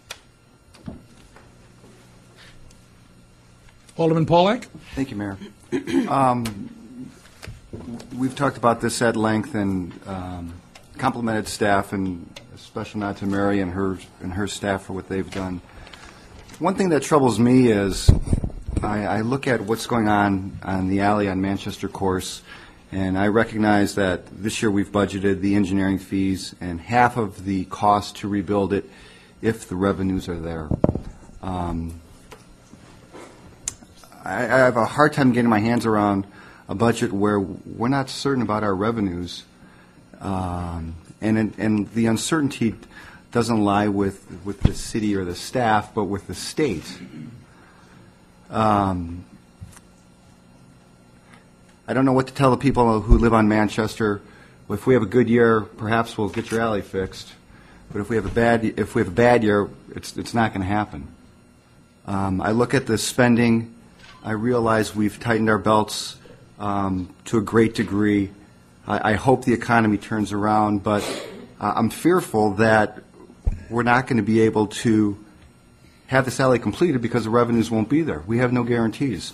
Alderman Pollack? Thank you, Mayor. Um, we've talked about this at length and um, complimented staff, and a special nod to Mary and her and her staff for what they've done. One thing that troubles me is I, I look at what's going on on the alley on Manchester Course, and I recognize that this year we've budgeted the engineering fees and half of the cost to rebuild it if the revenues are there. Um, I, I have a hard time getting my hands around a budget where we're not certain about our revenues, um, and and the uncertainty doesn't lie with with the city or the staff, but with the state. Um, I don't know what to tell the people who live on Manchester. If we have a good year, perhaps we'll get your alley fixed. But if we have a bad if we have a bad year, it's it's not going to happen. Um, I look at the spending. I realize we've tightened our belts um, to a great degree. I, I hope the economy turns around, but uh, I'm fearful that we're not going to be able to have this alley completed because the revenues won't be there. We have no guarantees.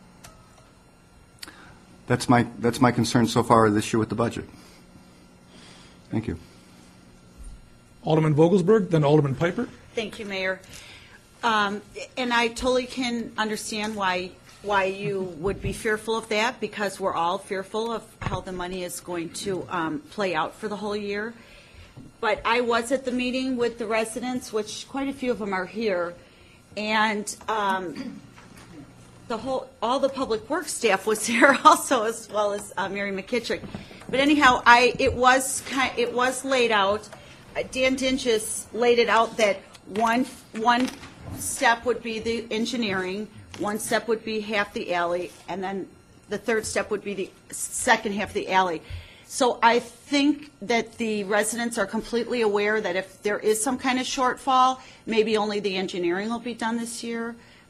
That's my that's my concern so far this year with the budget. Thank you. Alderman Vogelsberg, then Alderman Piper. Thank you, Mayor. Um, and I totally can understand why why you would be fearful of that, because we're all fearful of how the money is going to um, play out for the whole year. But I was at the meeting with the residents, which quite a few of them are here, and um, the whole all the public works staff was there also, as well as uh, Mary McKittrick. But anyhow, I it was kind, it was laid out. Uh, Dan Dinges laid it out that one one. step would be the engineering, one step would be half the alley, and then the third step would be the second half of the alley. So I think that the residents are completely aware that if there is some kind of shortfall, maybe only the engineering will be done this year.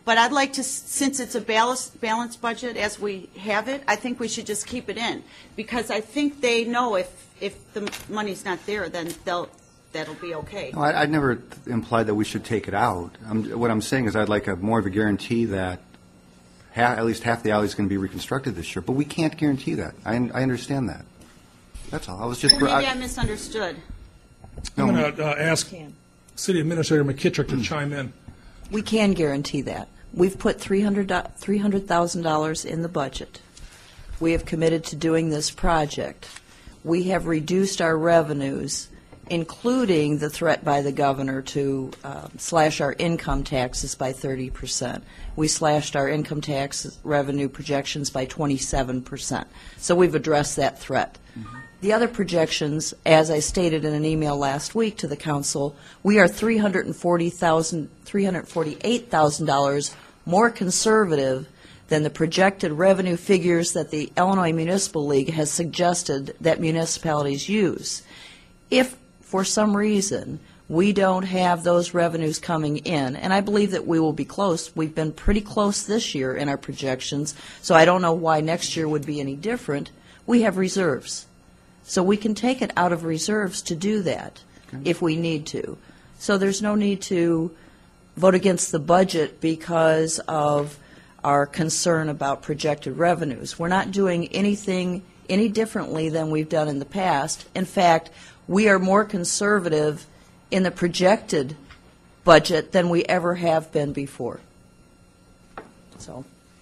But I'd like to, since it's a balanced, balanced budget as we have it, I think we should just keep it in. Because I think they know if, if the money's not there, then they'll, that'll be okay. No, I, I never implied that we should take it out. I'm, what I'm saying is I'd like a more of a guarantee that half, at least half the alley is going to be reconstructed this year. But we can't guarantee that. I, I understand that. That's all. I was just. Well, maybe I, I misunderstood. I'm going to uh, ask City Administrator McKittrick to chime in. We can guarantee that. We've put three hundred thousand dollars in the budget. We have committed to doing this project. We have reduced our revenues, including the threat by the governor to uh, slash our income taxes by thirty percent. We slashed our income tax revenue projections by twenty-seven percent. So we've addressed that threat. Mm-hmm. The other projections, as I stated in an email last week to the council, we are three hundred forty thousand dollars, three hundred forty-eight thousand dollars more conservative than the projected revenue figures that the Illinois Municipal League has suggested that municipalities use. If, for some reason, we don't have those revenues coming in, and I believe that we will be close. We've been pretty close this year in our projections, so I don't know why next year would be any different. We have reserves. So we can take it out of reserves to do that okay. if we need to. So there's no need to vote against the budget because of our concern about projected revenues. We're not doing anything any differently than we've done in the past. In fact, we are more conservative in the projected budget than we ever have been before. So,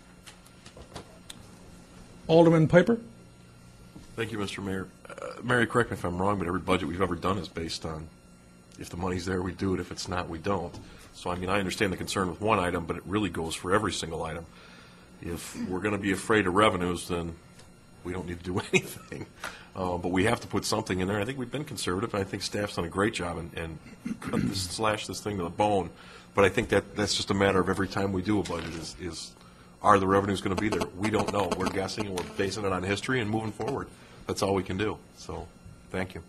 Alderman Piper. Thank you, Mister Mayor. Uh, Mary, correct me if I'm wrong, but every budget we've ever done is based on if the money's there, we do it. If it's not, we don't. So, I mean, I understand the concern with one item, but it really goes for every single item. If we're going to be afraid of revenues, then we don't need to do anything. Uh, but we have to put something in there. I think we've been conservative, and I think staff's done a great job and, and cut this, slash this thing to the bone. But I think that that's just a matter of every time we do a budget is, is are the revenues going to be there? We don't know. We're guessing, and we're basing it on history and moving forward. That's all we can do. So, thank you.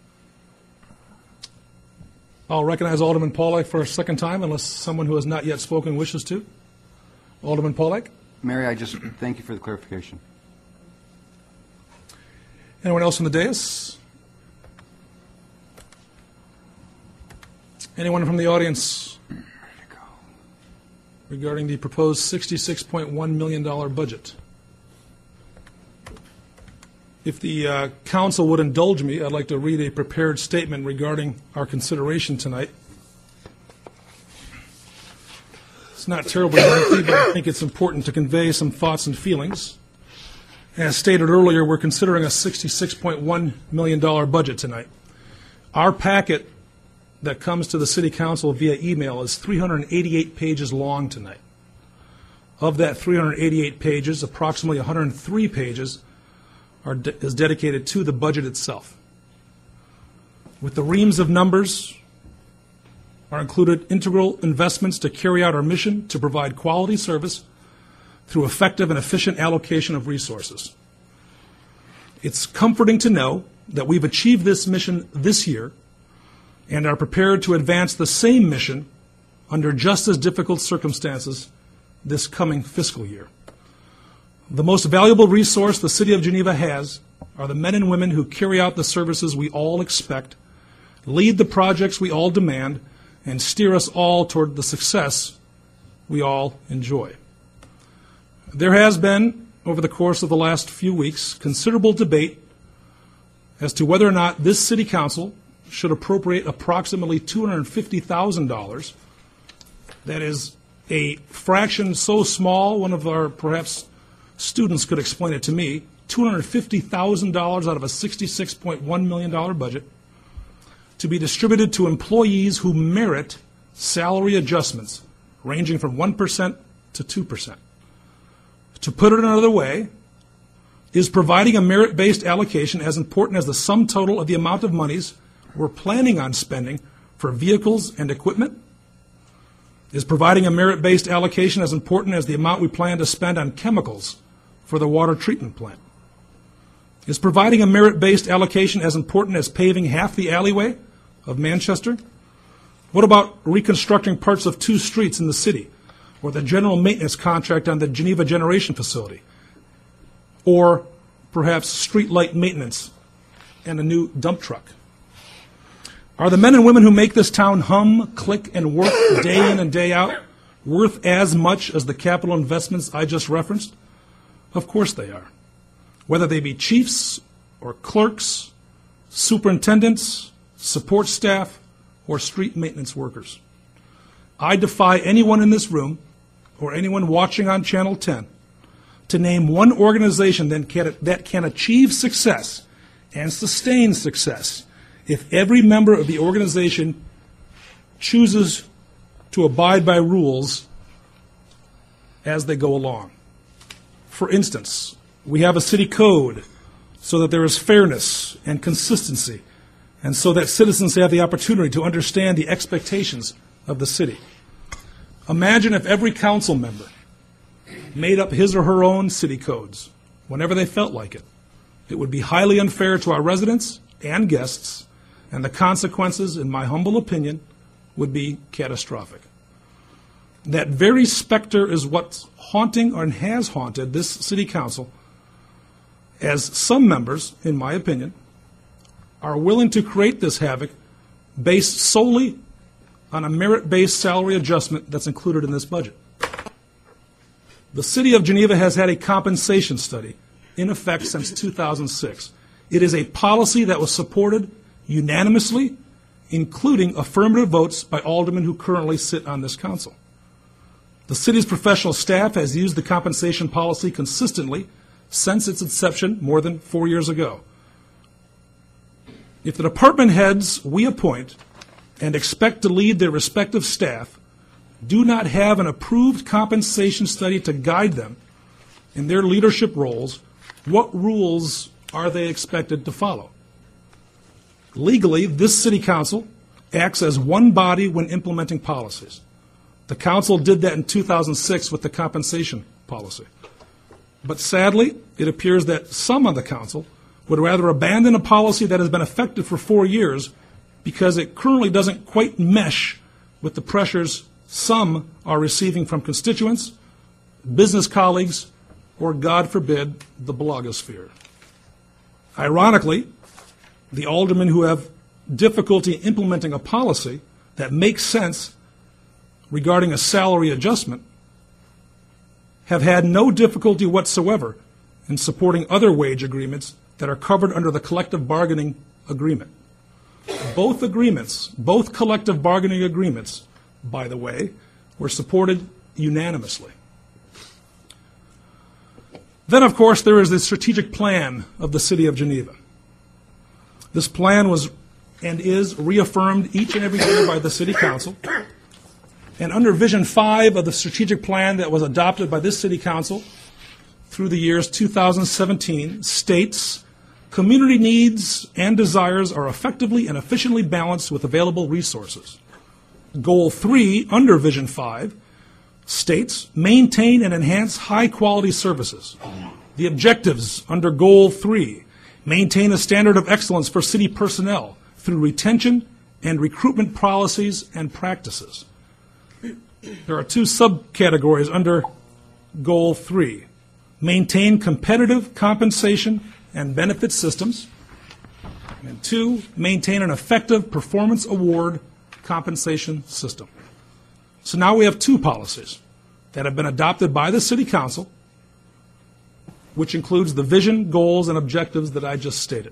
I'll recognize Alderman Pollack for a second time, unless someone who has not yet spoken wishes to. Alderman Pollack. Mary, I just thank you for the clarification. Anyone else on the dais? Anyone from the audience regarding the proposed sixty-six point one million dollars budget? If the uh, council would indulge me, I'd like to read a prepared statement regarding our consideration tonight. It's not terribly lengthy, but I think it's important to convey some thoughts and feelings. As stated earlier, we're considering a sixty-six point one million dollars budget tonight. Our packet that comes to the City Council via email is three hundred eighty-eight pages long tonight. Of that three hundred eighty-eight pages, approximately one hundred three pages are de- is dedicated to the budget itself. With the reams of numbers are included integral investments to carry out our mission to provide quality service through effective and efficient allocation of resources. It's comforting to know that we've achieved this mission this year and are prepared to advance the same mission under just as difficult circumstances this coming fiscal year. The most valuable resource the City of Geneva has are the men and women who carry out the services we all expect, lead the projects we all demand, and steer us all toward the success we all enjoy. There has been, over the course of the last few weeks, considerable debate as to whether or not this City Council should appropriate approximately two hundred fifty thousand dollars. That is a fraction so small, one of our perhaps students could explain it to me, two hundred fifty thousand dollars out of a sixty-six point one million dollars budget to be distributed to employees who merit salary adjustments ranging from one percent to two percent. To put it another way, is providing a merit-based allocation as important as the sum total of the amount of monies we're planning on spending for vehicles and equipment? Is providing a merit-based allocation as important as the amount we plan to spend on chemicals for the water treatment plant? Is providing a merit-based allocation as important as paving half the alleyway of Manchester? What about reconstructing parts of two streets in the city, or the general maintenance contract on the Geneva Generation Facility, or perhaps street light maintenance and a new dump truck? Are the men and women who make this town hum, click, and work day in and day out worth as much as the capital investments I just referenced? Of course they are. Whether they be chiefs or clerks, superintendents, support staff, or street maintenance workers. I defy anyone in this room or anyone watching on Channel ten to name one organization that can, that can achieve success and sustain success if every member of the organization chooses to abide by rules as they go along. For instance, we have a city code so that there is fairness and consistency, and so that citizens have the opportunity to understand the expectations of the city. Imagine if every council member made up his or her own city codes whenever they felt like it. It would be highly unfair to our residents and guests, and the consequences, in my humble opinion, would be catastrophic. That very specter is what's haunting and has haunted this city council, as some members, in my opinion, are willing to create this havoc based solely on a merit-based salary adjustment that's included in this budget. The City of Geneva has had a compensation study in effect since two thousand six. It is a policy that was supported unanimously, including affirmative votes by aldermen who currently sit on this council. The city's professional staff has used the compensation policy consistently since its inception more than four years ago. If the department heads we appoint and expect to lead their respective staff do not have an approved compensation study to guide them in their leadership roles, what rules are they expected to follow? Legally, this city council acts as one body when implementing policies. The council did that in two thousand six with the compensation policy. But sadly, it appears that some on the council would rather abandon a policy that has been effective for four years because it currently doesn't quite mesh with the pressures some are receiving from constituents, business colleagues, or, God forbid, the blogosphere. Ironically, the aldermen who have difficulty implementing a policy that makes sense regarding a salary adjustment have had no difficulty whatsoever in supporting other wage agreements that are covered under the collective bargaining agreement. Both agreements, both collective bargaining agreements, by the way, were supported unanimously. Then, of course, there is the strategic plan of the City of Geneva. This plan was and is reaffirmed each and every year by the City Council. And under Vision five of the strategic plan that was adopted by this City Council through the years two thousand seventeen states, community needs and desires are effectively and efficiently balanced with available resources. Goal three under Vision five states, maintain and enhance high-quality services. The objectives under Goal three, maintain a standard of excellence for city personnel through retention and recruitment policies and practices. There are two subcategories under Goal three. Maintain competitive compensation and benefit systems. And two, maintain an effective performance award compensation system. So now we have two policies that have been adopted by the City Council, which includes the vision, goals, and objectives that I just stated.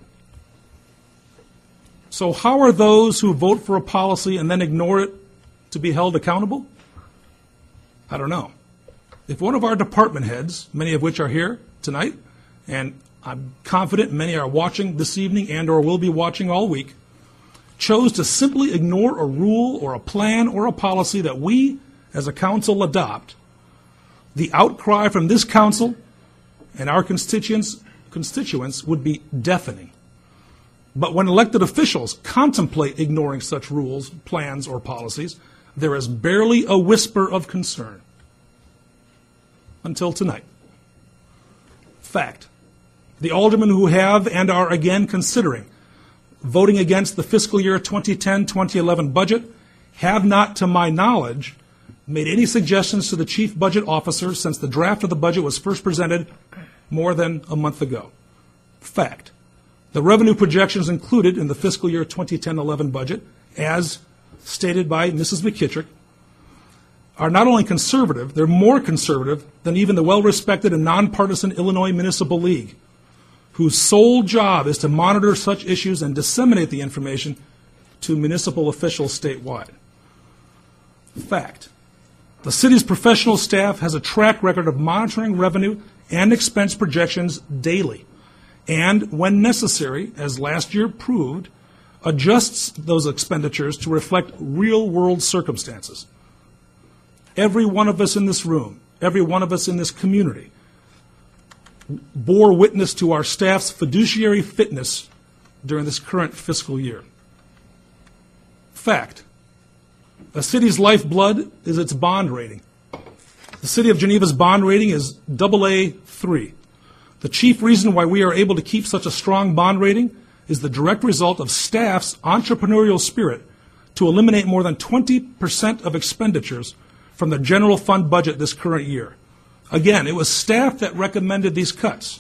So how are those who vote for a policy and then ignore it to be held accountable? I don't know. If one of our department heads, many of which are here tonight, and I'm confident many are watching this evening and or will be watching all week, chose to simply ignore a rule or a plan or a policy that we as a council adopt, the outcry from this council and our constituents, constituents would be deafening. But when elected officials contemplate ignoring such rules, plans, or policies, there is barely a whisper of concern. Until tonight. Fact. The aldermen who have and are again considering voting against the fiscal year twenty ten twenty eleven budget have not, to my knowledge, made any suggestions to the chief budget officer since the draft of the budget was first presented more than a month ago. Fact. The revenue projections included in the fiscal year twenty ten eleven budget, as stated by Missus McKittrick, are not only conservative, they're more conservative than even the well-respected and nonpartisan Illinois Municipal League, whose sole job is to monitor such issues and disseminate the information to municipal officials statewide. Fact. The city's professional staff has a track record of monitoring revenue and expense projections daily, and, when necessary, as last year proved, adjusts those expenditures to reflect real-world circumstances. Every one of us in this room, every one of us in this community, bore witness to our staff's fiduciary fitness during this current fiscal year. Fact. A city's lifeblood is its bond rating. The City of Geneva's bond rating is double A three. The chief reason why we are able to keep such a strong bond rating is the direct result of staff's entrepreneurial spirit to eliminate more than twenty percent of expenditures from the general fund budget this current year. Again, it was staff that recommended these cuts.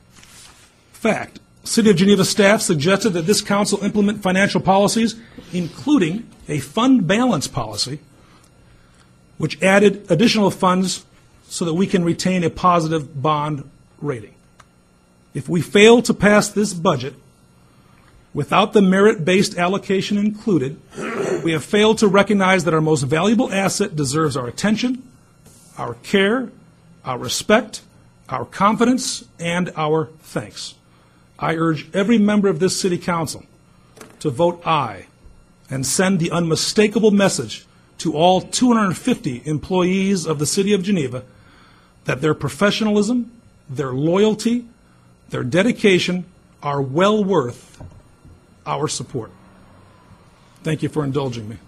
Fact. City of Geneva staff suggested that this council implement financial policies, including a fund balance policy, which added additional funds so that we can retain a positive bond rating. If we fail to pass this budget without the merit-based allocation included, we have failed to recognize that our most valuable asset deserves our attention, our care, our respect, our confidence, and our thanks. I urge every member of this city council to vote aye and send the unmistakable message to all two hundred fifty employees of the City of Geneva that their professionalism, their loyalty, their dedication are well worth our support. Thank you for indulging me.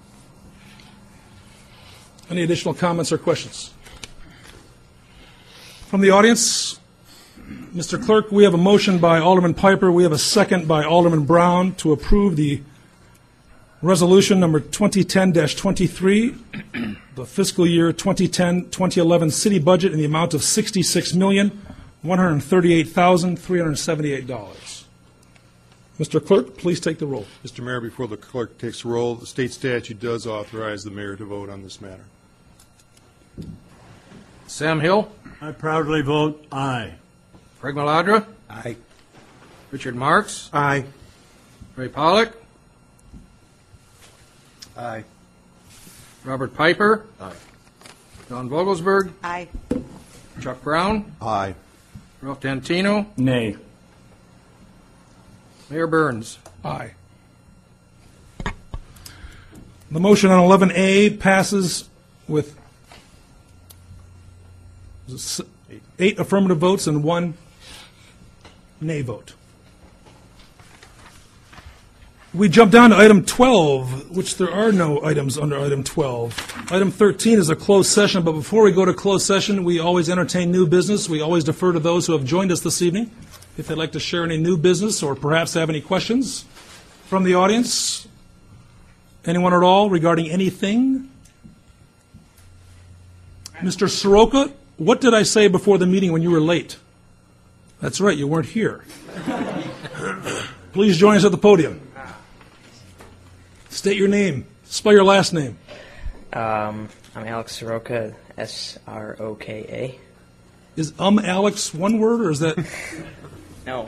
Any additional comments or questions? From the audience? Mister Clerk, we have a motion by Alderman Piper. We have a second by Alderman Brown to approve the resolution number twenty ten dash twenty-three, the fiscal year twenty ten twenty eleven city budget in the amount of sixty-six million, one hundred thirty-eight thousand, three hundred seventy-eight dollars. Mister Clerk, please take the roll. Mister Mayor, before the clerk takes the roll, the state statute does authorize the mayor to vote on this matter. Sam Hill. I proudly vote aye. Craig Maladra. Aye. Richard Marks. Aye. Ray Pollock. Aye. Robert Piper. Aye. Don Vogelsberg. Aye. Chuck Brown. Aye. Ralph Tantino. Nay. Mayor Burns. Aye. The motion on eleven A passes with eight affirmative votes and one nay vote. We jump down to item twelve, which there are no items under item twelve. Item thirteen is a closed session, but before we go to closed session, we always entertain new business. We always defer to those who have joined us this evening if they'd like to share any new business or perhaps have any questions from the audience. Anyone at all regarding anything? Mister Soroka, what did I say before the meeting when you were late? That's right, you weren't here. Please join us at the podium. State your name. Spell your last name. Um, I'm Alex Soroka, S R O K A. Is um Alex one word, or is that... No.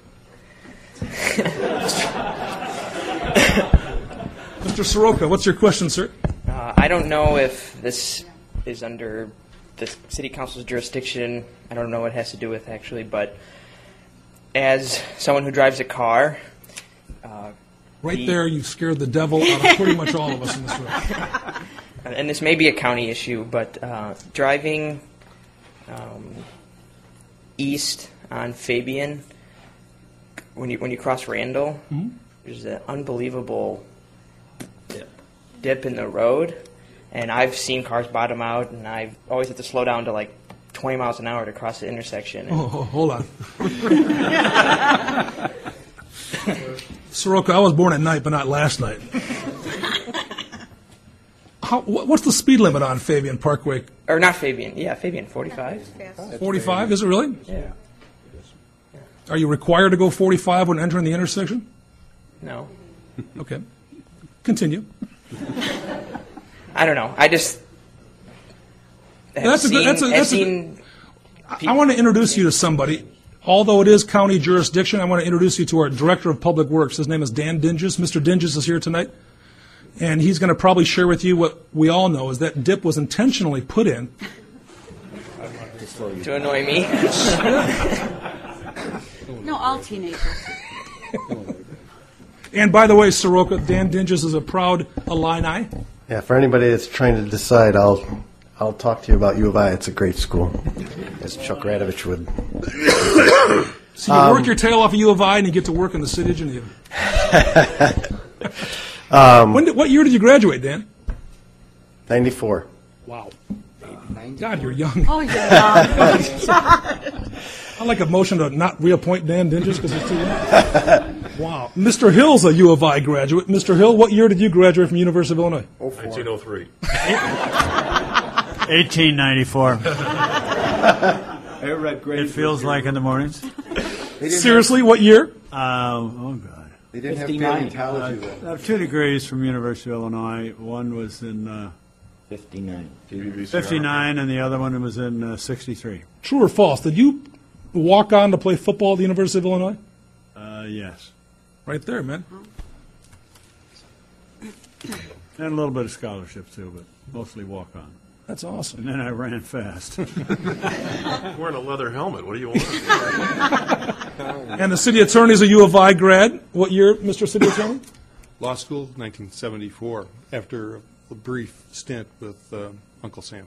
Mister Soroka, what's your question, sir? Uh, I don't know if this is under the City Council's jurisdiction. I don't know what it has to do with, actually, but as someone who drives a car... Uh, Right the, there, you scared the devil out of pretty much all of us in this room. And this may be a county issue, but uh, driving um, east on Fabian, when you when you cross Randall, mm-hmm. there's an unbelievable dip. dip in the road, and I've seen cars bottom out, and I always have to slow down to like twenty miles an hour to cross the intersection. Oh, oh, hold on. Soroka, I was born at night, but not last night. how, what- what's the speed limit on Fabian Parkway? Or not Fabian, yeah, Fabian, forty-five? forty-five, is it really? Yeah. Are you required to go forty-five when entering the intersection? No. Okay. Continue. I don't know, I just have That's a good- seen, that's a- have that's a seen I I want to introduce you to somebody. Although it is county jurisdiction, I want to introduce you to our Director of Public Works. His name is Dan Dinges. Mister Dinges is here tonight. And he's going to probably share with you what we all know is that dip was intentionally put in to annoy me. No, all teenagers. And by the way, Soroka, Dan Dinges is a proud Illini. Yeah, for anybody that's trying to decide, I'll I'll talk to you about U of I. It's a great school, as Chuck Radovich would. So you Um, work your tail off of U of I and you get to work in the city of Geneva. Um, when did, what year did you graduate, Dan? ninety-four. Wow. God, you're young. Oh, yeah. I like a motion to not reappoint Dan Dinges because he's too young. Wow. Mister Hill's a U of I graduate. Mister Hill, what year did you graduate from University of Illinois? nineteen oh three. eighteen ninety-four. It feels like in the mornings. Seriously, what year? Um, oh, God. They didn't have fifty-nine. paleontology then. Uh, I have two degrees from University of Illinois. One was in uh, fifty-nine. fifty-nine, and the other one was in uh, sixty-three. True or false? Did you walk on to play football at the University of Illinois? Uh, yes. Right there, man. And a little bit of scholarship, too, but mostly walk on. That's awesome. And then I ran fast. Wearing a leather helmet. What do you want? And the city attorney is a U of I grad. What year, Mister City Attorney? Law school, nineteen seventy-four, after a brief stint with uh, Uncle Sam.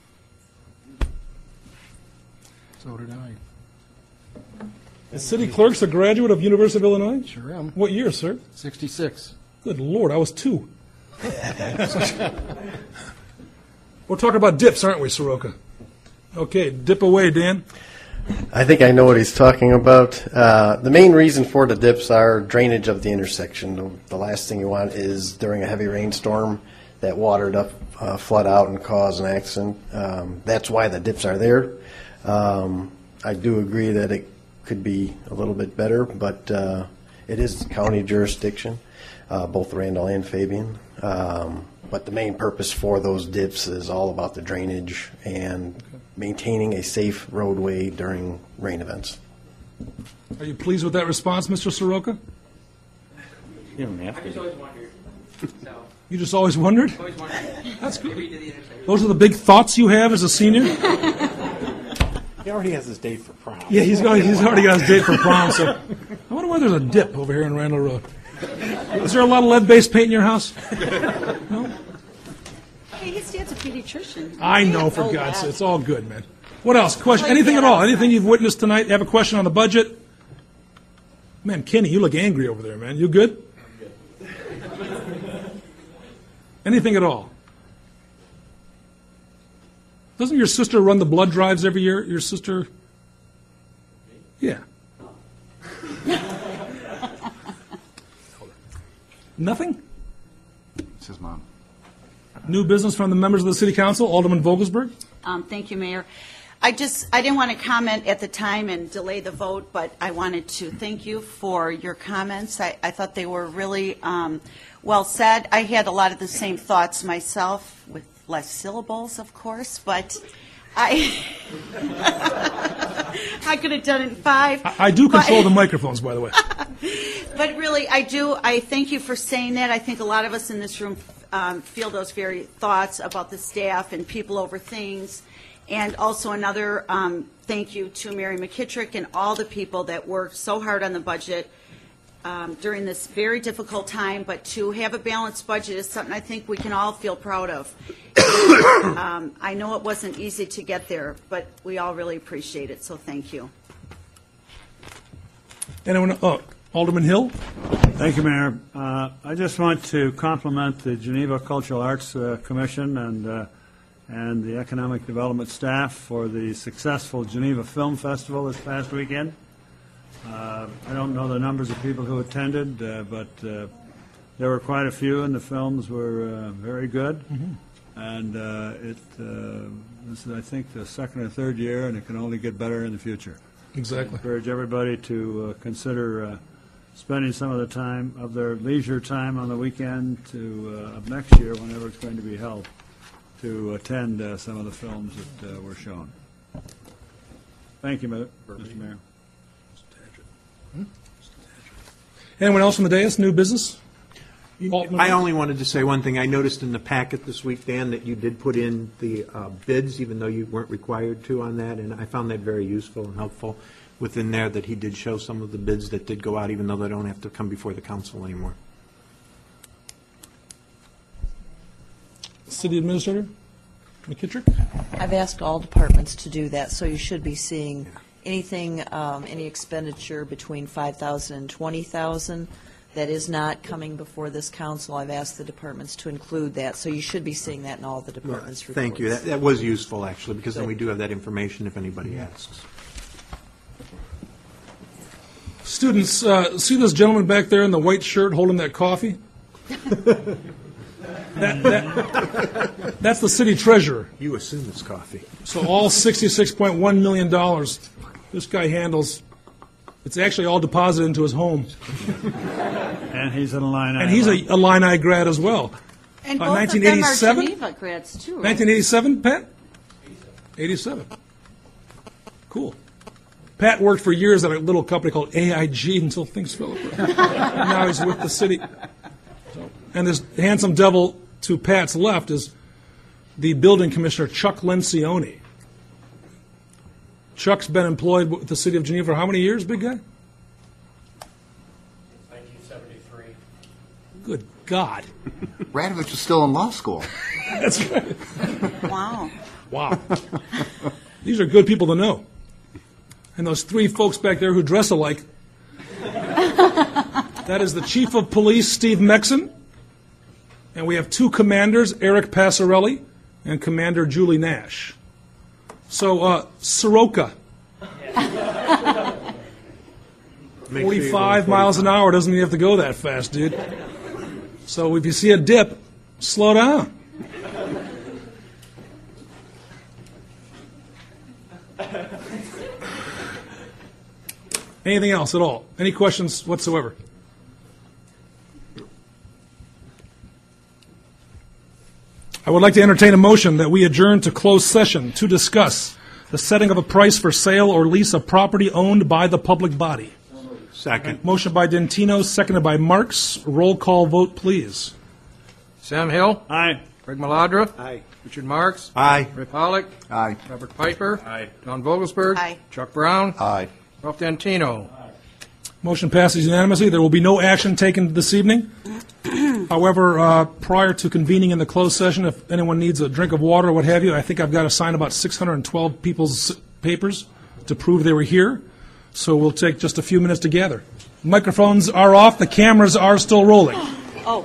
So did I. The city clerk's a graduate of University of Illinois? Sure am. What year, sir? sixty-six. Good Lord, I was two. We're talking about dips, aren't we, Soroka? Okay, dip away, Dan. I think I know what he's talking about. Uh, the main reason for the dips are drainage of the intersection. The, the last thing you want is during a heavy rainstorm that watered up, uh, flood out and cause an accident. Um, that's why the dips are there. Um, I do agree that it could be a little bit better, but uh, it is county jurisdiction, uh, both Randall and Fabian. Um, but the main purpose for those dips is all about the drainage and maintaining a safe roadway during rain events. Are you pleased with that response, Mister Soroka? You don't have to. You just always wondered? That's good. Those are the big thoughts you have as a senior? He already has his date for prom. Yeah, he's got, he's already got his date for prom, so I wonder why there's a dip over here in Randall Road. Is there a lot of lead-based paint in your house? No? Hey, his dad's a pediatrician. I know, for Oh, God's yeah. sake. It's all good, man. What else? Question? Anything at all? Anything you've witnessed tonight? Have a question on the budget? Man, Kenny, you look angry over there, man. You good? Anything at all? Doesn't your sister run the blood drives every year? Your sister? Yeah. Nothing? It's his mom. New business from the members of the City Council. Alderman Vogelsberg. Um, Thank you, Mayor. I just, I didn't want to comment at the time and delay the vote, but I wanted to thank you for your comments. I, I thought they were really um, well said. I had a lot of the same thoughts myself, with less syllables, of course, but I, I could have done it in five. I, I do control but- the microphones, by the way. But really, I do, I thank you for saying that. I think a lot of us in this room um, feel those very thoughts about the staff and people over things. And also another um, thank you to Mary McKittrick and all the people that worked so hard on the budget um, during this very difficult time. But to have a balanced budget is something I think we can all feel proud of. And, um, I know it wasn't easy to get there, but we all really appreciate it, so thank you. Anyone? Oh, Alderman Hill. Thank you, Mayor. Uh, I just want to compliment the Geneva Cultural Arts uh, Commission and uh, and the Economic Development staff for the successful Geneva Film Festival this past weekend. Uh, I don't know the numbers of people who attended, uh, but uh, there were quite a few, and the films were uh, very good. Mhm. And uh, it, uh, this is, I think, the second or third year, and it can only get better in the future. Exactly. I encourage everybody to uh, consider uh, spending some of the time, of their leisure time on the weekend to, uh, of next year, whenever it's going to be held, to attend uh, some of the films that uh, were shown. Thank you, Mister Mayor. Anyone else from the dais, new business? I only wanted to say one thing. I noticed in the packet this week, Dan, that you did put in the uh, bids, even though you weren't required to on that, and I found that very useful and helpful within there, that he did show some of the bids that did go out, even though they don't have to come before the council anymore. City Administrator McKittrick? I've asked all departments to do that, so you should be seeing anything, um, any expenditure between five thousand dollars and twenty thousand dollars that is not coming before this council. I've asked the departments to include that, so you should be seeing that in all the departments' reports. Thank you. That, that was useful, actually, because then we do have that information if anybody asks. Students, uh, see this gentleman back there in the white shirt holding that coffee? that, that, that's the city treasurer. You assume it's coffee. So all sixty-six point one million dollars this guy handles, it's actually all deposited into his home. And he's an Illini. And he's a Illini grad as well. And Uh, both of them are nineteen eighty-seven? Geneva grads, too, right? nineteen eighty-seven, Pat? eighty-seven. Cool. Pat worked for years at a little company called A I G until things fell apart. Now he's with the city. So, and this handsome devil to Pat's left is the building commissioner, Chuck Lencioni. Chuck's been employed with the city of Geneva for how many years, big guy? nineteen seventy-three. Good God. Radovich is still in law school. That's right. Wow. Wow. These are good people to know. And those three folks back there who dress alike. That is the chief of police, Steve Mexon. And we have two commanders, Eric Passarelli and Commander Julie Nash. So, uh, Soroka. forty-five miles an hour doesn't even have to go that fast, dude. So if you see a dip, slow down. Anything else at all? Any questions whatsoever? I would like to entertain a motion that we adjourn to closed session to discuss the setting of a price for sale or lease of property owned by the public body. Second. Motion by Dentino, seconded by Marks. Roll call vote, please. Sam Hill. Aye. Craig Maladra. Aye. Richard Marks. Aye. Ray Pollock. Aye. Robert Piper. Aye. Don Vogelsberg. Aye. Chuck Brown. Aye. Ralph Dantino. Motion passes unanimously. There will be no action taken this evening. However, uh, prior to convening in the closed session, if anyone needs a drink of water or what have you, I think I've got to sign about six hundred twelve people's papers to prove they were here. So we'll take just a few minutes to gather. Microphones are off. The cameras are still rolling. Oh.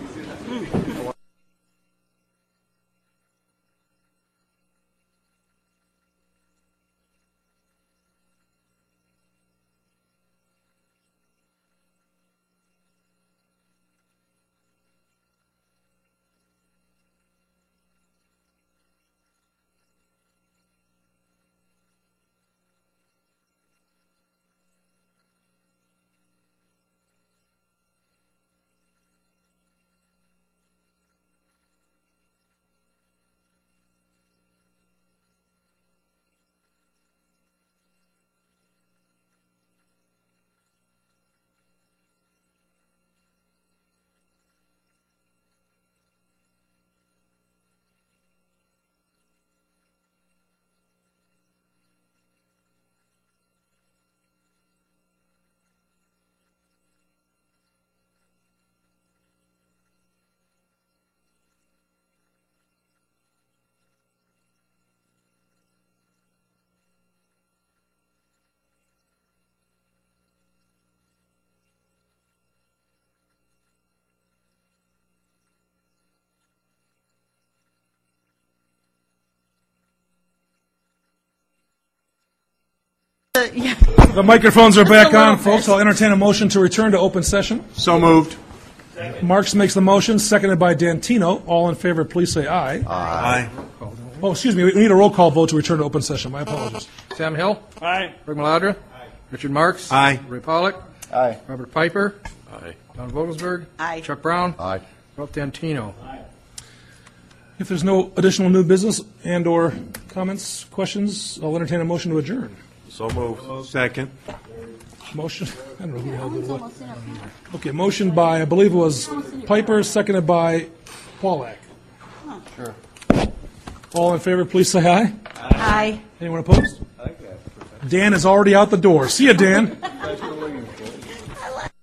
The microphones are back on, folks. I'll entertain a motion to return to open session. So moved. Marks makes the motion, seconded by Dantino. All in favor, please say aye. Aye. Oh, excuse me, we need a roll call vote to return to open session. My apologies. Sam Hill. Aye. Rick Maladra. Richard Marks. Aye. Ray Pollock. Aye. Robert Piper. Aye. Don Vogelsberg. Aye. Chuck Brown. Aye. Ralph Dantino. If there's no additional new business and/or comments, questions, I'll entertain a motion to adjourn. So moved. Second. Motion, I don't know who the hell did what. Okay, motion by, I believe it was Piper, seconded by Pollack. Sure. All in favor, please say aye. Aye. Anyone opposed? Dan is already out the door. See you, Dan.